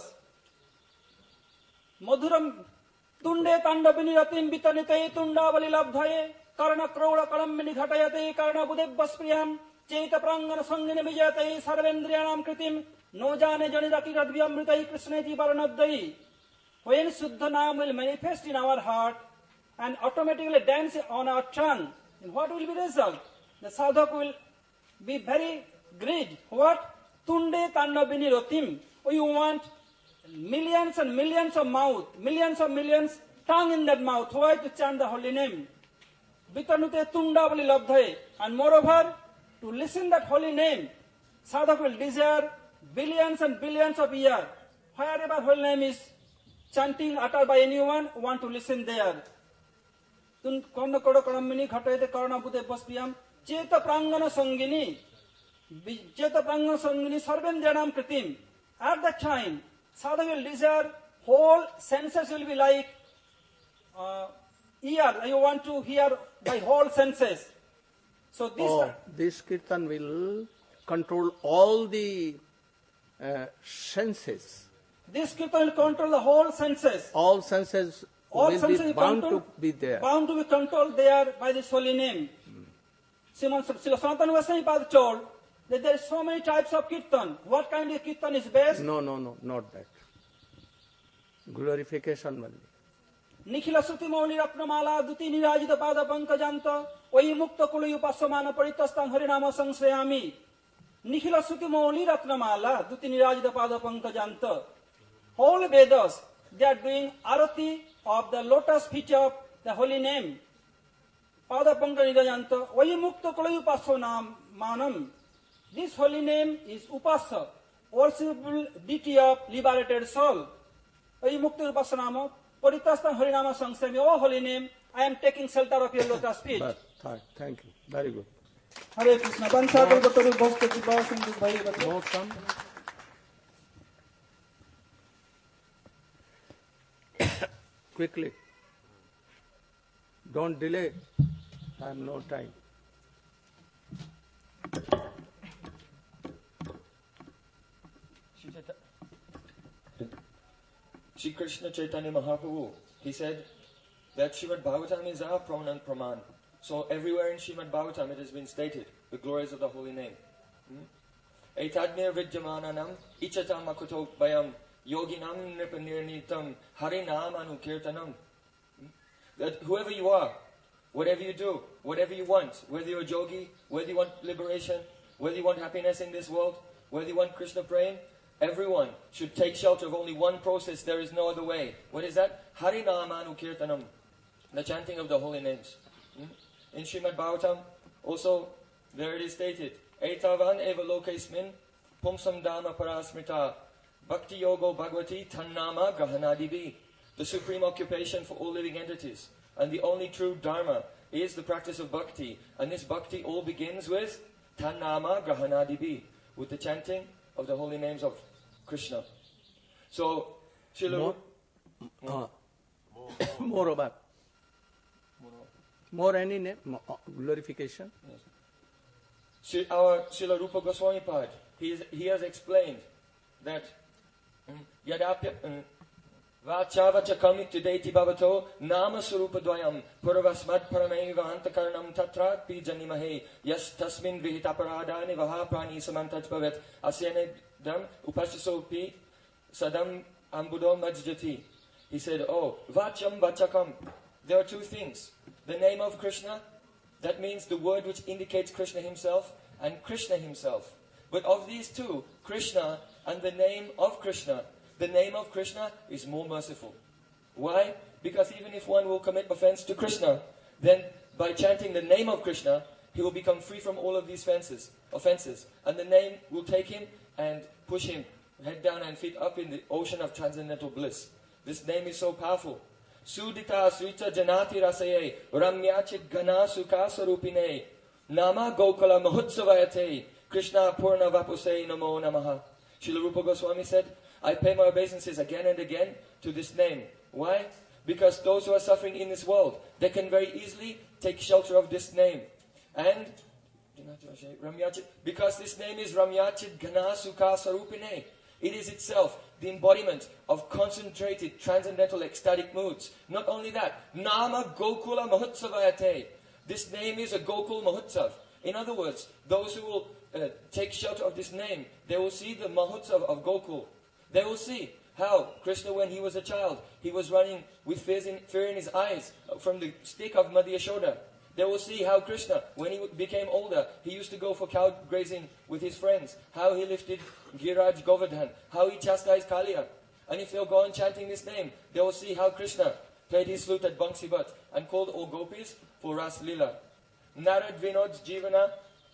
Madhuram Tunde Tandabini Ratim Bitanite Tundavali Labdhaye Karna Kroda Karamini Ghatayate Karna Budebaspriyam Cheta Prangana Sangina Vijate Sarvendriyanam Kritim Nojane Janirati Radvyamritai Krishneti Paranabdai. When Suddha Nam will manifest in our heart and automatically dance on our tongue, what will be the result? The sadhak will be very great. What? Tunde Tandabini Rotim. You want millions and millions of mouth, millions tongue in that mouth. Why to chant the holy name? Bitanute Tundavali Labdhaye. And moreover, to listen that holy name, sadhak will desire billions and billions of years. Wherever holy name is chanting uttered by anyone, want to listen there. Karna Koda Karamini Ghatayate Karna Bude Paspiyam Cheta Prangana Sangini Sarvendriyanam Kritim. At that time, sadhak will desire, whole senses will be like ear. You want to hear by whole senses. So this kirtan will control all the senses. This kirtan will control the whole senses. All senses will be bound to be there. Bound to be controlled there by this holy name. Srila Sanatana Goswami Pada told that there are so many types of kirtan. What kind of kirtan is best? No, not that. Glorification only. Nikhila Suti Mauli Ratnamala Duti Nirajita Pada Pankajanta Oyi Mukta Kulayu Passamana Paritastang Harinama Sangsayami. Nikhila Suti Mauli Ratnamala Duti Nirajita Pada Pankajanta. All Vedas, they are doing arati of the lotus feet of the holy name. Pada Pankajanta Oyi Mukta Kulayu Passamanam. This holy name is Upasa, worshipable deity of liberated soul. Oyi Mukta Passanama Poritastam Harinama Sangsami, oh holy name, I am taking shelter of your lotus feet. Thank you. Very good. Hare Krishna. Bansakal Bataru Bhakti Bhasindu Bhai. More come. Quickly. Don't delay. I have no time. Shri Krishna Chaitanya Mahaprabhu, he said that Srimad Bhagavatam is our praman. So everywhere in Srimad Bhagavatam it has been stated, the glories of the holy name. Etadmir vidyamananam ichatam makuto bayam yoginam nripanirnitam harinam anukirtanam. That whoever you are, whatever you do, whatever you want, whether you're a yogi, whether you want liberation, whether you want happiness in this world, whether you want Krishna praying, everyone should take shelter of only one process. There is no other way. What is that? Harinamanu kirtanam, the chanting of the holy names. In Srimad Bhagavatam, also there it is stated, Etavan eva lokesmin pumsam dhamma parasmrita bhakti yogo bhagavati tannama grahanadibi. The supreme occupation for all living entities and the only true dharma is the practice of bhakti. And this bhakti all begins with tannama grahanadibi, with the chanting of the holy names of Krishna. So, more about. More any name? Glorification? Yes. Our Srila Rupa Goswami Pad, he has explained that Yadapya Vachavacha Kamitudeti Bhavato Nama Surupa Dvayam Puravasmat Parameva Antakaranam Tatra Pijanimahe Yas Tasmin Vihitaparadani Vaha Prani Samantaj Bhavet Asyanedam Upashasopi Sadam Ambudo Majjati. He said, oh, Vacham Vachakam. There are two things. The name of Krishna, that means the word which indicates Krishna himself, and Krishna himself. But of these two, Krishna and the name of Krishna, the name of Krishna is more merciful. Why? Because even if one will commit offense to Krishna, then by chanting the name of Krishna, he will become free from all of these offenses. And the name will take him and push him head down and feet up in the ocean of transcendental bliss. This name is so powerful. Sudita Suita Janati Rasaye Ramyachit Gana Sukha Sarupine Nama Gokala Mahutsavayate Krishna Purna Vapusei Namo Namaha. Srila Rupa Goswami said, I pay my obeisances again and again to this name. Why? Because those who are suffering in this world, they can very easily take shelter of this name. And because this name is Ramyachit Gana Sukha Sarupine, it is itself the embodiment of concentrated, transcendental, ecstatic moods. Not only that, Nama Gokula Mahutsavayate. This name is a Gokul Mahutsav. In other words, those who will take shelter of this name, they will see the Mahutsav of Gokul. They will see how Krishna, when he was a child, he was running with fear in his eyes from the stick of Madhya Yashoda. They will see how Krishna, when he became older, he used to go for cow grazing with his friends. How he lifted Giraj Govardhan. How he chastised Kaliya. And if they'll go on chanting this name, they will see how Krishna played his flute at Bansi Bhat and called all gopis for Ras Lila. Narad Vinod Jivana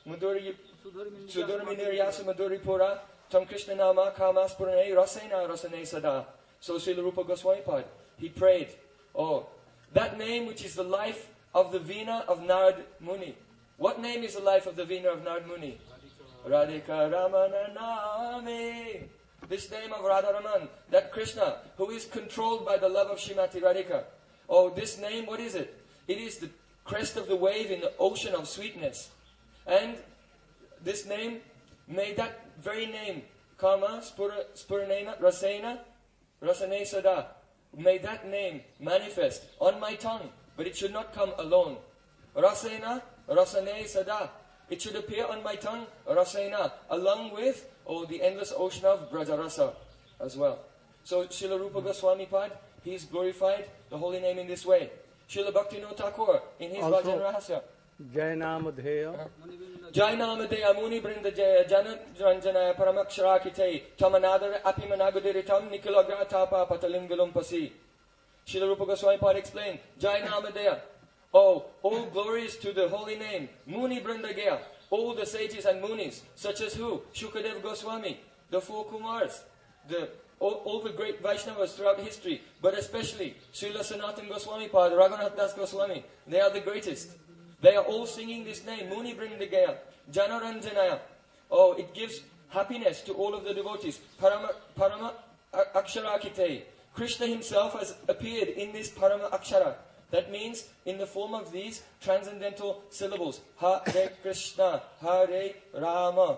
Sudurminir Yasa Madhuri Pura Tam Krishna Nama Kamas Purane Rasena Rasane Sada. So Srila Rupa Goswami Pad, he prayed, oh, that name which is the life of the Veena of Narad Muni. What name is the life of the Veena of Narad Muni? Radhika Ramana Name. This name of Radharaman, that Krishna, who is controlled by the love of Srimati Radhika. Oh, this name, what is it? It is the crest of the wave in the ocean of sweetness. And this name, may that very name, Kama, Spuranena, Rasena, Rasane Sada, may that name manifest on my tongue. But it should not come alone. Rasena, Rasane Sada. It should appear on my tongue, Rasena, along with the endless ocean of Brajarasa as well. So Srila Rupa Goswami Pad, he's glorified the holy name in this way. Srila Bhaktivinoda Thakur, in his Bhajan Rahasya. Jainamadheya. Jainamadheya Muni Brinda Jaya Jana Ranjanaya Paramaksharakite Tamanadara Apimanagudiritam Nikilagra Tapa Patalim Vilumpasi. Srila Rupa Goswami Pad explained, Jai Namadeya. Oh, all glories to the holy name. Muni Brindagaya. All the sages and munis, such as who? Shukadev Goswami, the four Kumars, the all the great Vaishnavas throughout history, but especially Srila Sanatana Goswami Pad, Raghunath Das Goswami. They are the greatest. They are all singing this name, Muni Brindagaya, Janaranjanaya. Oh, it gives happiness to all of the devotees. Parama Aksharakite. Krishna himself has appeared in this Parama Akshara. That means in the form of these transcendental syllables. Hare Krishna, Hare Rama.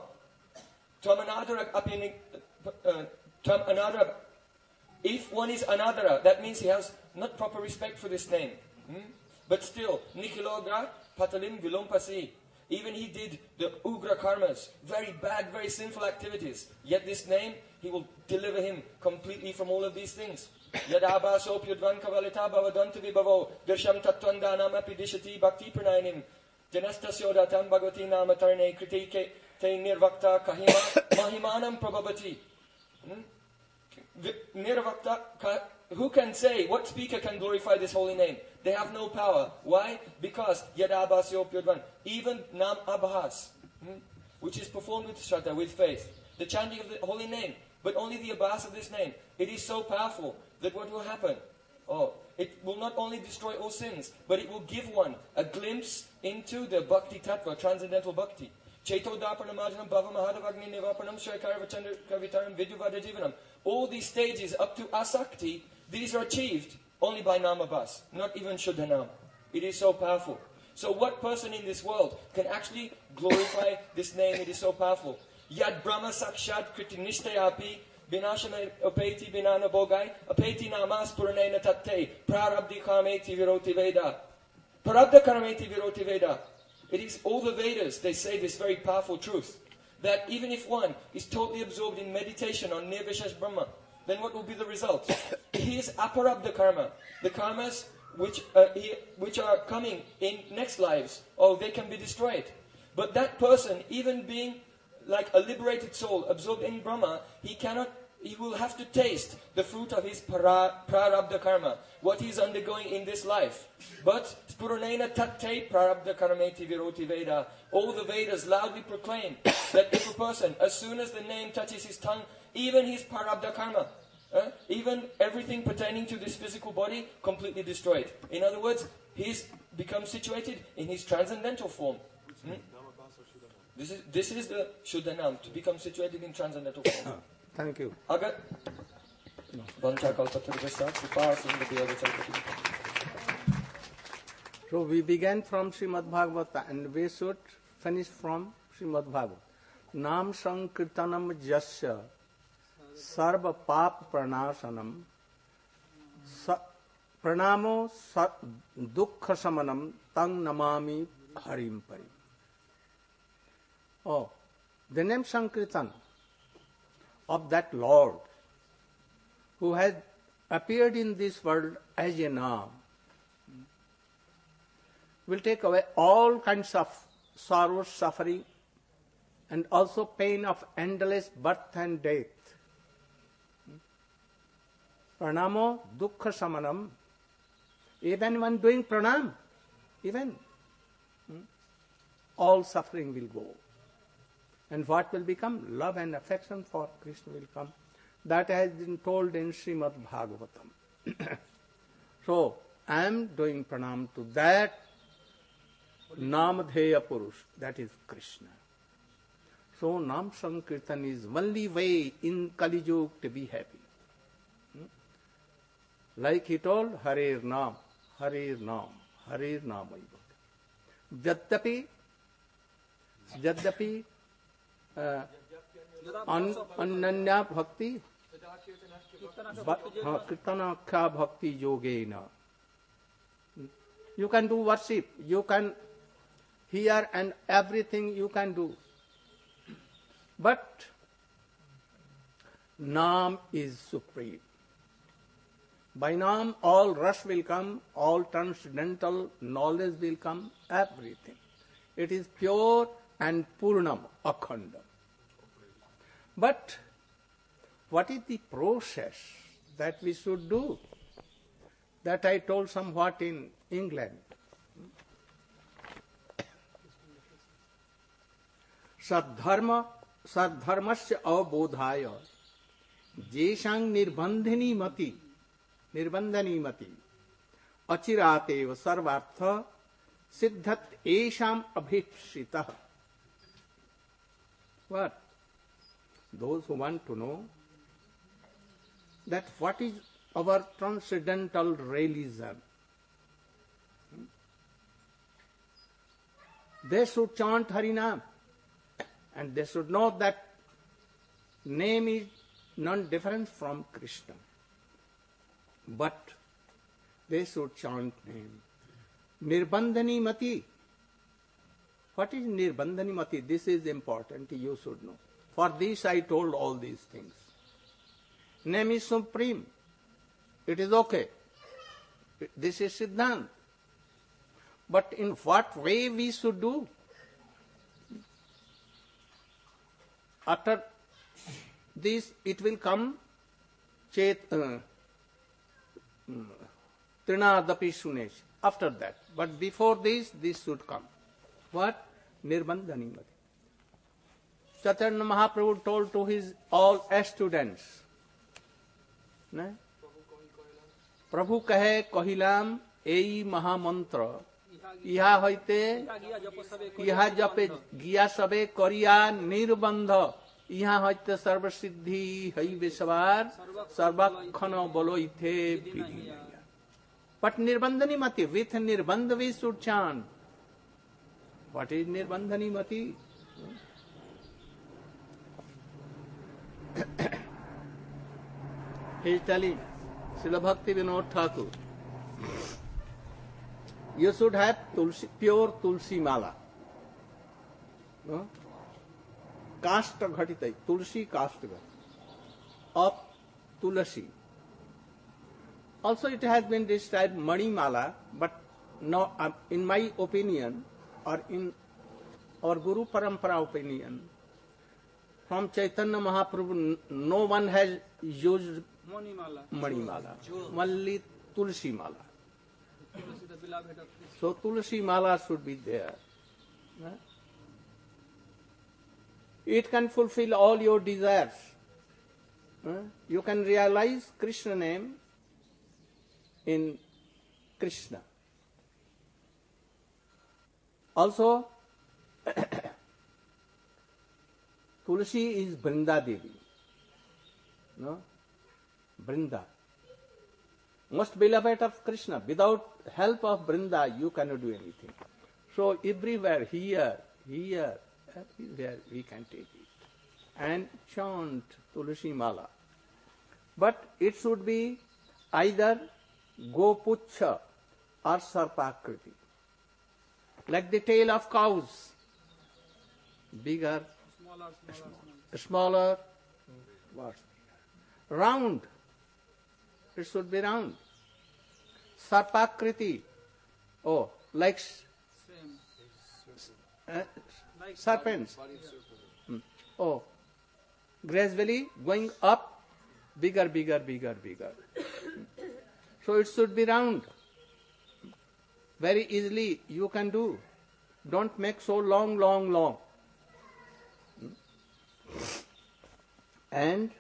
If one is anadara, that means he has not proper respect for this name. But still, Nikhilogra Patalim Vilompasi. Even he did the ugra karmas, very bad, very sinful activities. Yet this name, he will deliver him completely from all of these things. Yadaba sopyudvan kavalita bhavadantu vibhavo dirsham tattvandanam apidishati bhakti pranayanim janastasyodatam bhagavati namatarne kritike te nirvakta kahima mahimanam prabhavati. Nirvakta, who can say, what speaker can glorify this holy name? They have no power. Why? Because Yadabhasyopyodvan, even Nam Abhas, which is performed with Shraddha, with faith, the chanting of the holy name, but only the Abhas of this name, it is so powerful that what will happen? Oh, it will not only destroy all sins, but it will give one a glimpse into the Bhakti Tattva, transcendental Bhakti. Chaitodaparnamajanam Bhava Mahadavagni Nivapanam Shaikarvachandra Kavitaram Vidyavada Jivanam. All these stages up to Asakti, these are achieved only by Namabhas, not even Shuddhanam. It is so powerful. So what person in this world can actually glorify this name? It is so powerful. Yad Brahma Sakshat Kritinishtayapi Vinashana Apeti Vinana Bogai Apeti Namas Puranena Tatte Prarabdi Karmeti Viroti Veda. Prarabdha Karmeti Viroti Veda. It is all the Vedas, they say this very powerful truth. That even if one is totally absorbed in meditation on Nirvishesh Brahma, then what will be the result? His aparabdha karma, the karmas which are coming in next lives, they can be destroyed. But that person, even being like a liberated soul, absorbed in Brahma, he will have to taste the fruit of his prarabdha karma, what he is undergoing in this life. But Spuranena tatte prarabdha karmeti viroti veda. All the Vedas loudly proclaim that if a person, as soon as the name touches his tongue, even his prarabdha karma, even everything pertaining to this physical body, completely destroyed. In other words, he's become situated in his transcendental form. This is the Shuddhanam, to become situated in transcendental form. Thank you. Agar So we began from Srimad Bhagavata and we should finish from Srimad Bhagavata. Nam Sankirtanam Jasya Sarva Pap Pranasanam Pranamo Dukkha Samanam Tang Namami Harim Pari. Oh, the name Sankirtan of that Lord who has appeared in this world as a Nam will take away all kinds of sorrow, suffering, and also pain of endless birth and death. Pranamo dukkha samanam. Even when doing pranam, all suffering will go. And what will become? Love and affection for Krishna will come. That has been told in Srimad Bhagavatam. So, I am doing pranam to that Namadheya Purush, that is Krishna. So, Nam Sankirtan is only way in Kali Yuga to be happy. Like he told, Harer Nam, Harer Nam, Harer Nam. Yadyapi Ananya Bhakti Kirtana Kya Bhakti Yogena. You can do worship, you can hear and everything you can do. But Nam is supreme. By Nam all rush will come, all transcendental knowledge will come, everything. It is pure and Purnam, Akhanda. But what is the process that we should do? That I told somewhat in England. Sadharmasya avbodhaya जेषां निर्बंधनी मति अचिरातेव सर्वार्थ सिद्धत एषाम अभीप्सितः. What? Those who want to know that what is our transcendental religion, they should chant Harinam, and they should know that name is none different from Krishna. But they should chant name. Nirbandhani mati. What is Nirbandhani mati? This is important, you should know. For this I told all these things. Name is supreme. It is okay. This is Siddhant. But in what way we should do? After this, it will come Trinadapi Sunesh. After that. But before this should come. What? Nirbandhani mati. Chaitanya Mahaprabhu told to his all students. Ne? प्रभु कहे कहिलाम एई महामंत्र इहा होइते इहा जपे गिया सबे करिया निर्बंध इहा होइते सर्वसिद्धि हई सवार सर्वक्षण बोलोइथे विधिया. But nirbandhani mati, with nirbandh we should chant. What is nirbandhani mati? He is telling Srila Bhakti Vinod Thakur, you should have pure tulsi mala. No? Kasta ghatitai, tulsi kasta of tulsi. Also it has been described mani mala, but no, in my opinion, or in our Guru Parampara opinion, from Chaitanya Mahaprabhu, no one has used Mani Mala. Only Tulsi Mala. So Tulsi Mala should be there. It can fulfill all your desires. You can realize Krishna name in Krishna. Also, Tulsi is Vrinda Devi. No? Vrinda. Most beloved of Krishna. Without help of Vrinda, you cannot do anything. So everywhere, here, everywhere we can take it. And chant Tulsi Mala. But it should be either Gopucha or Sarpakriti. Like the tail of cows. Bigger, smaller, round. It should be round. Sarpakriti. Oh, like serpents. Oh, gradually going up, bigger. So it should be round. Very easily you can do. Don't make so long. And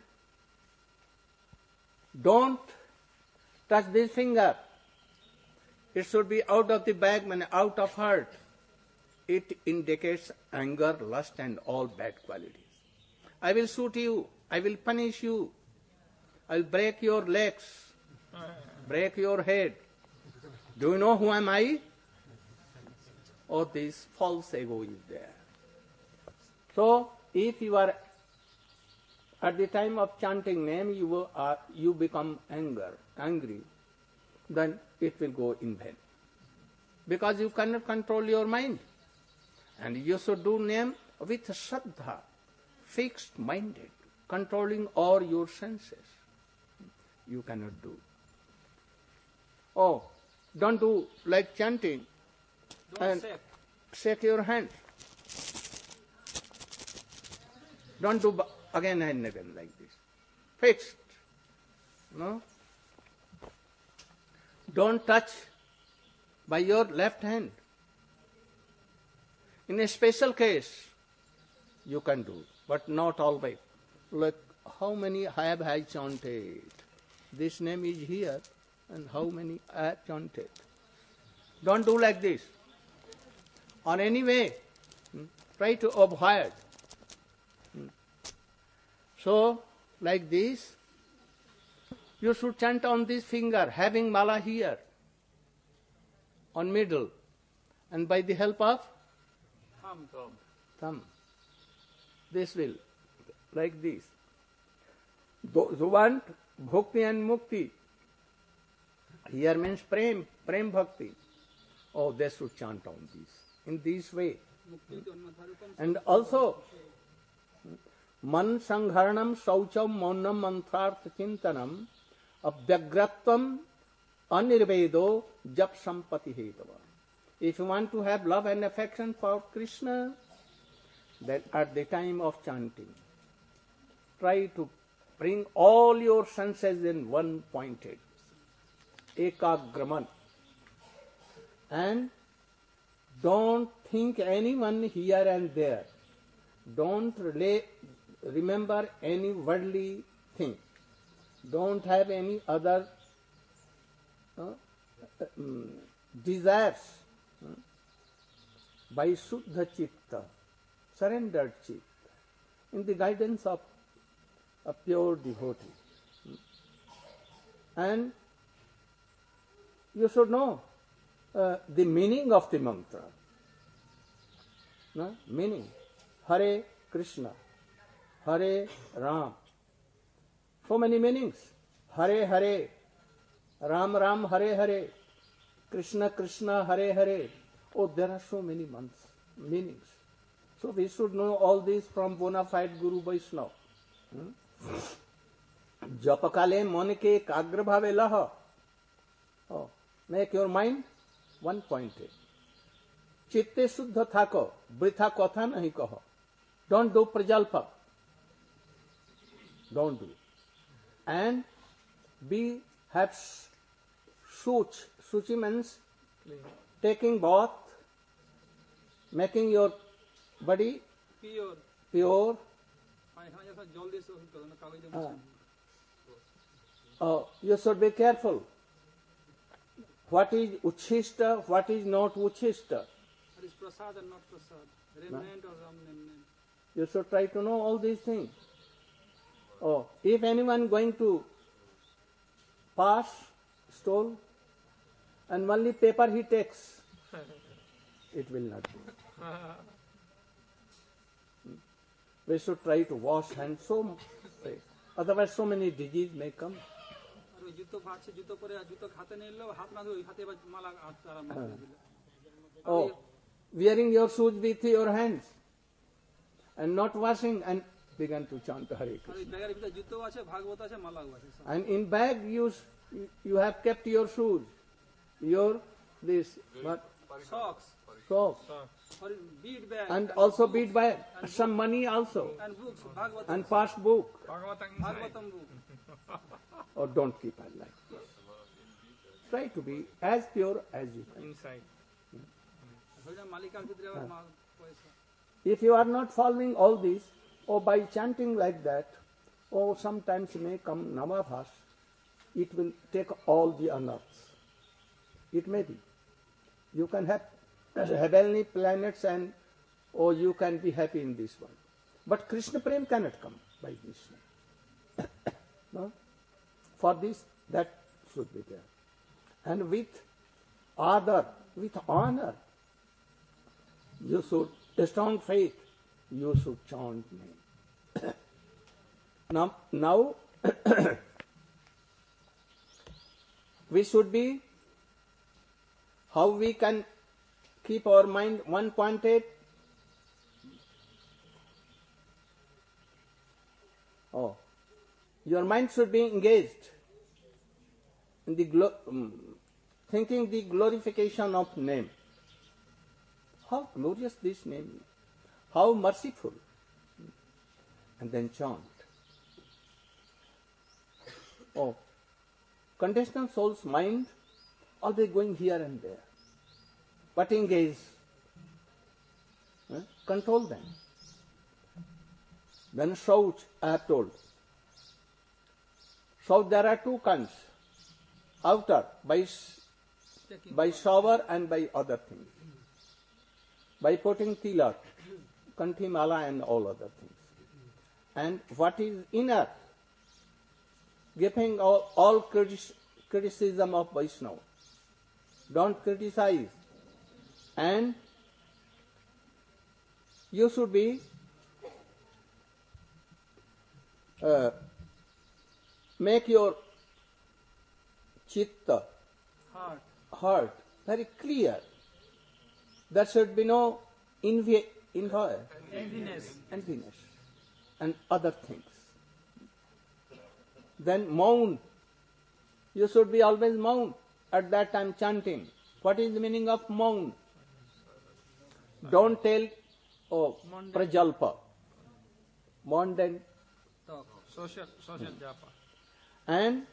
don't touch this finger. It should be out of the bag, out of heart. It indicates anger, lust and all bad qualities. I will shoot you. I will punish you. I will break your legs. Break your head. Do you know who am I? Oh, this false ego is there. So, if you are at the time of chanting name, you become angry, then it will go in vain. Because you cannot control your mind. And you should do name with Shraddha, fixed-minded, controlling all your senses. You cannot do. Oh, don't do like chanting. Don't shake your hand. Don't do again and again like this. Fixed. No? Don't touch by your left hand. In a special case, you can do, but not always. Like how many have I chanted? This name is here, and how many I have chanted? Don't do like this. On any way, try to avoid. So, like this, you should chant on this finger, having mala here, on middle, and by the help of thumb. This will, like this. Those who want bhakti and mukti, here means prem bhakti. Oh, they should chant on this, in this way. And also, man sangharanam saucham maunam manthartha chintanam abhyagratvam anirvedo jap sampati hetava. If you want to have love and affection for Krishna, then at the time of chanting, try to bring all your senses in one pointed, ekagraman. And don't think anyone here and there. Don't remember any worldly thing. Don't have any other desires. By Shuddha Chitta, surrendered Chitta, in the guidance of a pure devotee. And you should know the meaning of the mantra. No? Meaning, Hare Krishna, Hare Ram. So many meanings. Hare Hare, Ram Ram Hare Hare, Krishna Krishna Hare Hare. Oh, there are so many meanings. So we should know all these from bona fide Guru Vaishnava. Japakale monike kagra bhave laha. Oh, make your mind one pointed. Chitte shuddha thako, britha kotha nahi kaho. Don't do prajalpa. Don't do. And have shuch. Shuchi means taking bath, making your body pure. You should be careful. What is uchishta, what is not uchishta. That is prasad and not prasad. Remnant or remnant. You should try to know all these things. Oh, if anyone going to pass stole and only paper he takes, it will not be. We should try to wash hands so much. Otherwise so many diseases may come. Oh, wearing your shoes with your hands and not washing and began to chant Hare Krishna. And in bag you have kept your shoes, your socks, bead bag, and also bead bag, some money also, and books, and past book. Bhagavatam book. Or don't keep it like this. Try to be as pure as you can. Inside. If you are not following all this, or by chanting like that, or sometimes may come namabhas, it will take all the honors. It may be. You can have heavenly planets or you can be happy in this world. But Krishna Prem cannot come by this way. No? For this, that should be there. And with honor, you should, a strong faith, you should chant name. Now we should be, how we can keep our mind one pointed? Oh, your mind should be engaged in the thinking the glorification of name. How glorious this name is. How merciful. And then chant. Oh, conditional soul's mind always going here and there. But engage. Control them. Then shout, I have told. So there are two kinds. Outer, by shower and by other things. By putting tilak, kanthi mala and all other things. And what is inner? Giving all criticism of Vaishnava. Don't criticize. And you should be make your chitta, heart very clear. There should be no enviness and other things. Then moan. You should be always moan at that time chanting. What is the meaning of moan? Don't tell, prajalpa. Mundane talk. Social japa. And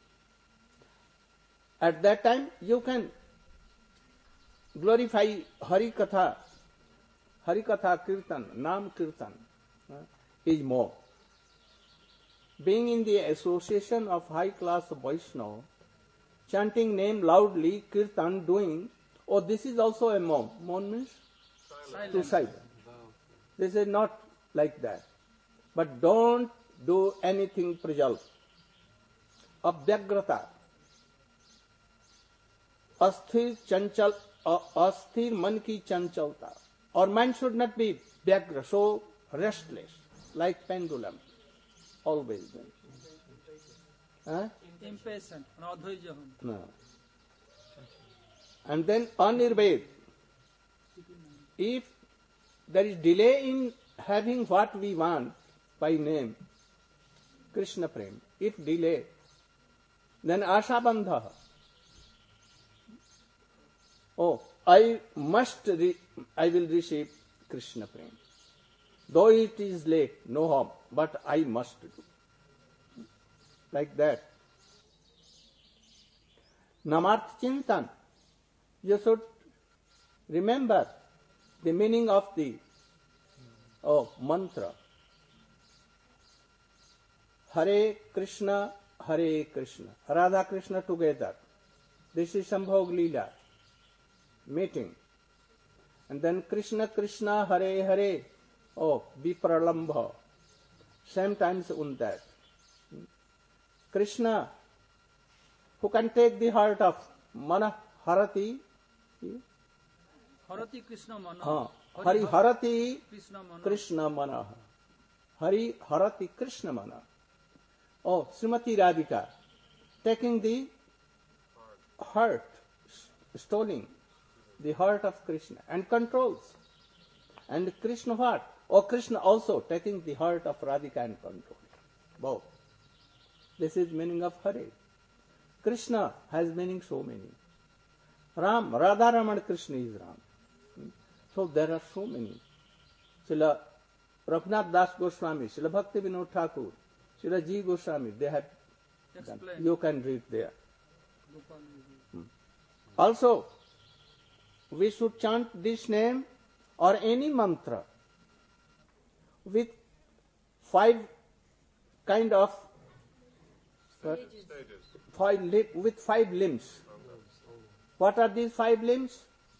at that time you can glorify Hari Katha Kirtan, Nam Kirtan is more. Being in the association of high class Vaishnava, chanting name loudly, Kirtan doing, this is also a moan. Moan means to silence. This is not like that. But don't do anything prajalp. Abhyagrata. Asthir man ki chanchalta. Our mind should not be vyagra, so restless, like pendulum, always. Impatient, no. And then anirved. If there is delay in having what we want by name, Krishna Prem, if delay, then ashabandha. I will receive Krishna Prem. Though it is late, no harm, but I must do. Like that. Namarth Chintan. You should remember the meaning of the mantra. Hare Krishna, Radha Krishna together. This is Sambhog Leela, meeting. And then Krishna Krishna, Hare Hare, Vipralambha. Same times on that. Krishna, who can take the heart of Mana Harati. Harati Krishna Mana. Hari Harati Krishna Mana. Hari Harati Krishna Mana. Srimati Radhika, taking the heart, stealing the heart of Krishna and controls. And Krishna what? Krishna also taking the heart of Radhika and control. Both. This is meaning of Hare. Krishna has meaning so many. Ram, Radha Raman Krishna is Ram. So there are so many. Srila Raghunath Das Goswami, Srila Bhakti Vinod Thakur, Srila Ji Goswami, they have done. You can read there. Also, we should chant this name or any mantra with five kind of with five limbs. What are these five limbs?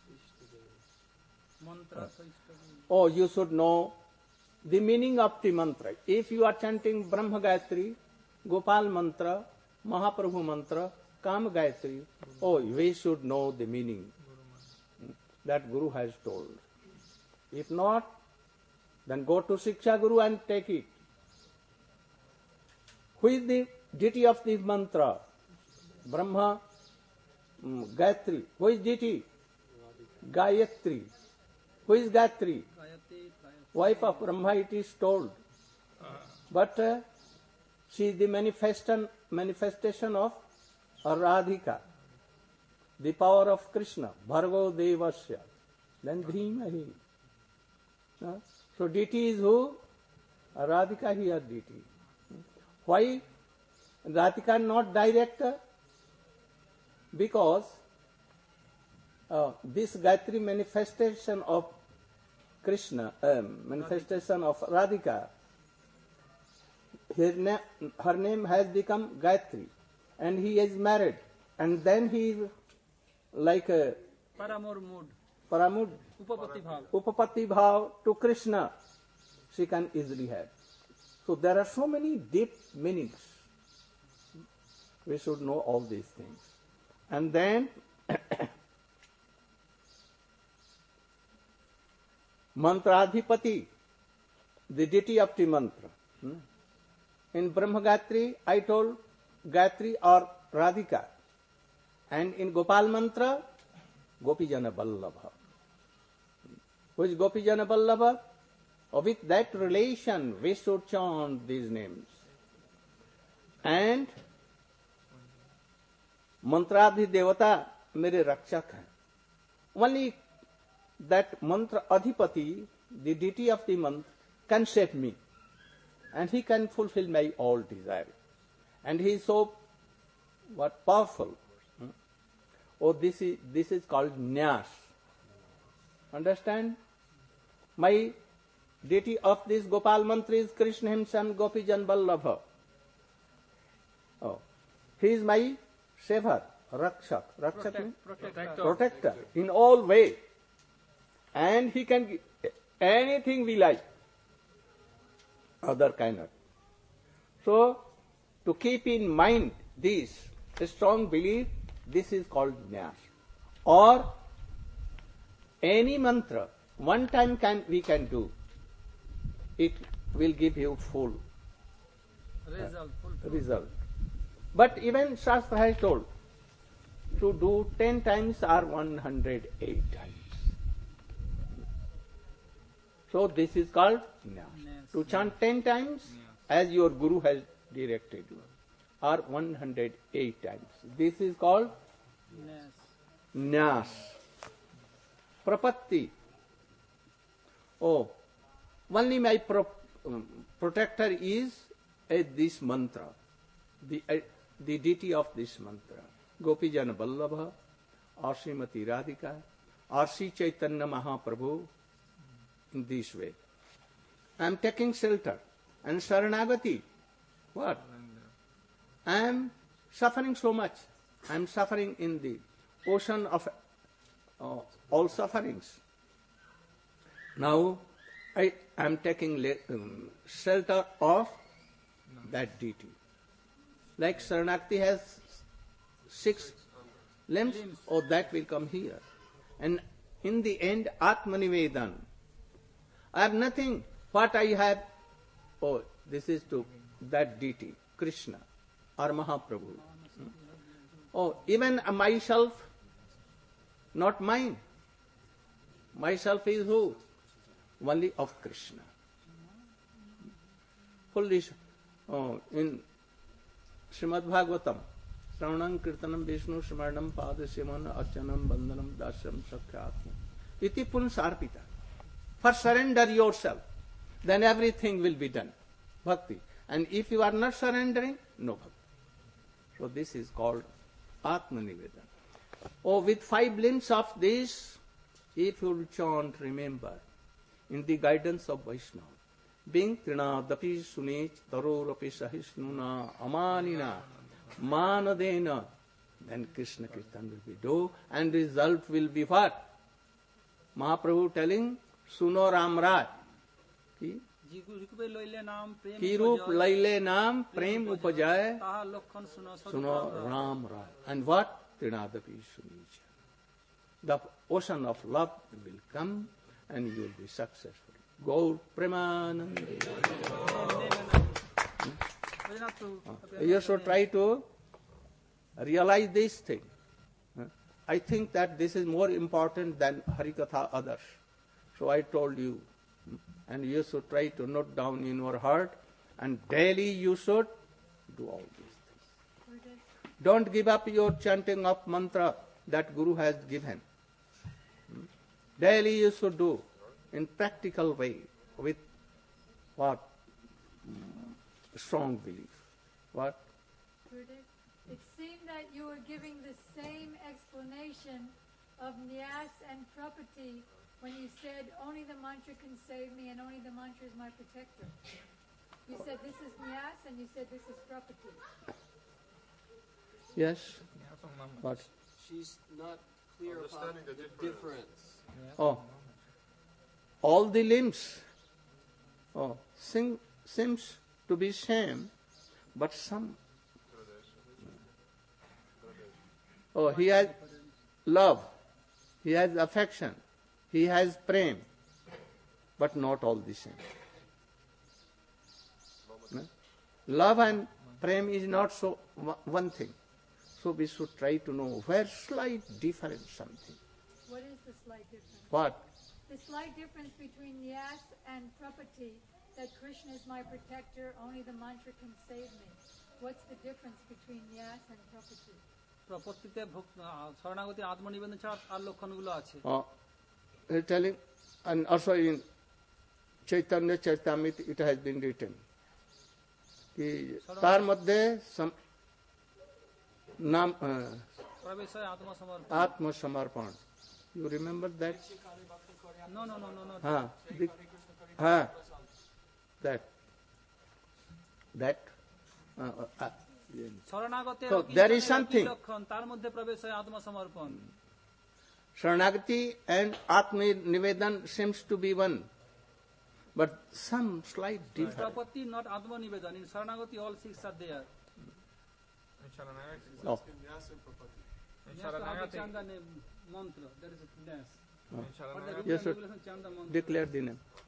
You should know the meaning of the mantra. If you are chanting Brahma Gayatri, Gopal Mantra, Mahaprabhu Mantra, Kam Gayatri, we should know the meaning that Guru has told. If not, then go to Shiksha Guru and take it. Who is the deity of this mantra? Brahma, Gayatri. Who is deity? Gayatri. Who is Gayatri? Wife of Brahma, it is told. But she is the manifestation of Radhika, the power of Krishna, Bhargo Devasya, then Dhimahi. So deity is who? Radhika here deity. Why Radhika not direct? Because this Gayatri manifestation of Krishna, manifestation of Radhika, her name has become Gayatri, and he is married, and then he is like a Paramud, Upapati Bhav to Krishna, she can easily have. So there are so many deep meanings. We should know all these things. And then Mantradhipati, the deity of the mantra. In Brahma Gayatri, I told Gayatri or Radhika. And in Gopal mantra, Gopijana Vallabha. Who is Gopijana Vallabha? With that relation, we should chant these names. And Mantradhi Devata, mere rakshak hai. Only that mantra Adhipati, the deity of the mantra, can save me. And he can fulfill my all desire. And he is so powerful. Oh, this is called Nyas. Understand? My deity of this Gopal mantra is Krishna himself, Gopijan Vallabha. Oh, he is my saver, Rakshak. Rakshak means protector in all ways. And he can give anything we like. Other cannot. So, to keep in mind this strong belief, this is called Nyas. Or any mantra, one time we can do. It will give you full result. But even Shastra has told to do 10 times or 108 times. So this is called Nyas. To chant 10 times as your Guru has directed you, or 108 times. This is called Nyas. Prapatti. Oh, only my protector is this mantra, the deity of this mantra. Gopijana Vallabha, or Srimati Radhika, or Sri Chaitanya Mahaprabhu, in this way. I am taking shelter. And Saranagati, what? I am suffering so much. I am suffering in the ocean of all sufferings. Now, I am taking shelter of that deity. Like Saranagati has 6 limbs, oh, that will come here. And in the end, Atmanivedan. I have nothing. What I have, oh, this is to that deity, Krishna or Mahaprabhu. Oh, even myself, not mine. Myself is who? Only of Krishna. Fully, in Srimad Bhagavatam, Shravanam Kirtanam Vishnu Smaranam Padasevan Archanam Bandhanam Dasyam Sakhyatma. Iti Punsarpita. For surrender yourself, then everything will be done. Bhakti. And if you are not surrendering, no bhakti. So this is called Atmanivedan. Oh, with 5 limbs of this, if you will chant, remember, in the guidance of Vaishnava, being Trinadapi Sunech Tarorapi Sahisnuna Amanina Manadena, then Krishna Kirtan will be do, and result will be what? Mahaprabhu telling, Suno Ramraj. Ki रूप लैले नाम प्रेम उपजाए सुनो Ram Raj. And what? Trinadapi Sunija. The ocean of love will come and you will be successful. Gaur Premanand. You should try to realize this thing. I think that this is more important than Harikatha others. So I told you. And you should try to note down in your heart, and daily you should do all these things. Don't give up your chanting of mantra that Guru has given. Daily you should do in practical way with what? Strong belief. What? It seemed that you were giving the same explanation of Nyas and Prapati when you said only the mantra can save me and only the mantra is my protector. You said this is nyas and you said this is prapati. Yes. What? She's not clear about the difference. Oh. All the limbs seems to be same, but some. Oh, he has love, he has affection, he has prem, but not all the same. No? Love and prem is not so one thing. So we should try to know where slight difference something. What is the slight difference? What? The slight difference between nyas and prapati, that Krishna is my protector, only the mantra can save me. What's the difference between nyas and prapati? প্রপত্তিতে শরণাগতি আত্মনিবেদন ছাড়া আর লক্ষণগুলো আছে। Telling, and also in Chaitanya Charitamrita it has been written. তার মধ্যে নাম আত্মসমর্পণ. You remember that? No. That. শরণাগতের So there is something. লক্ষণ তার মধ্যে প্রবেশ হয় আত্মসমর্পণ। Sharanagati and Atma Nivedan seems to be one, but some slight difference. Prapati not Atma Nivedan. In Sharanagati all six are there. Oh. Chanda mantra. There is a dance. Yes, sir. Declare the name.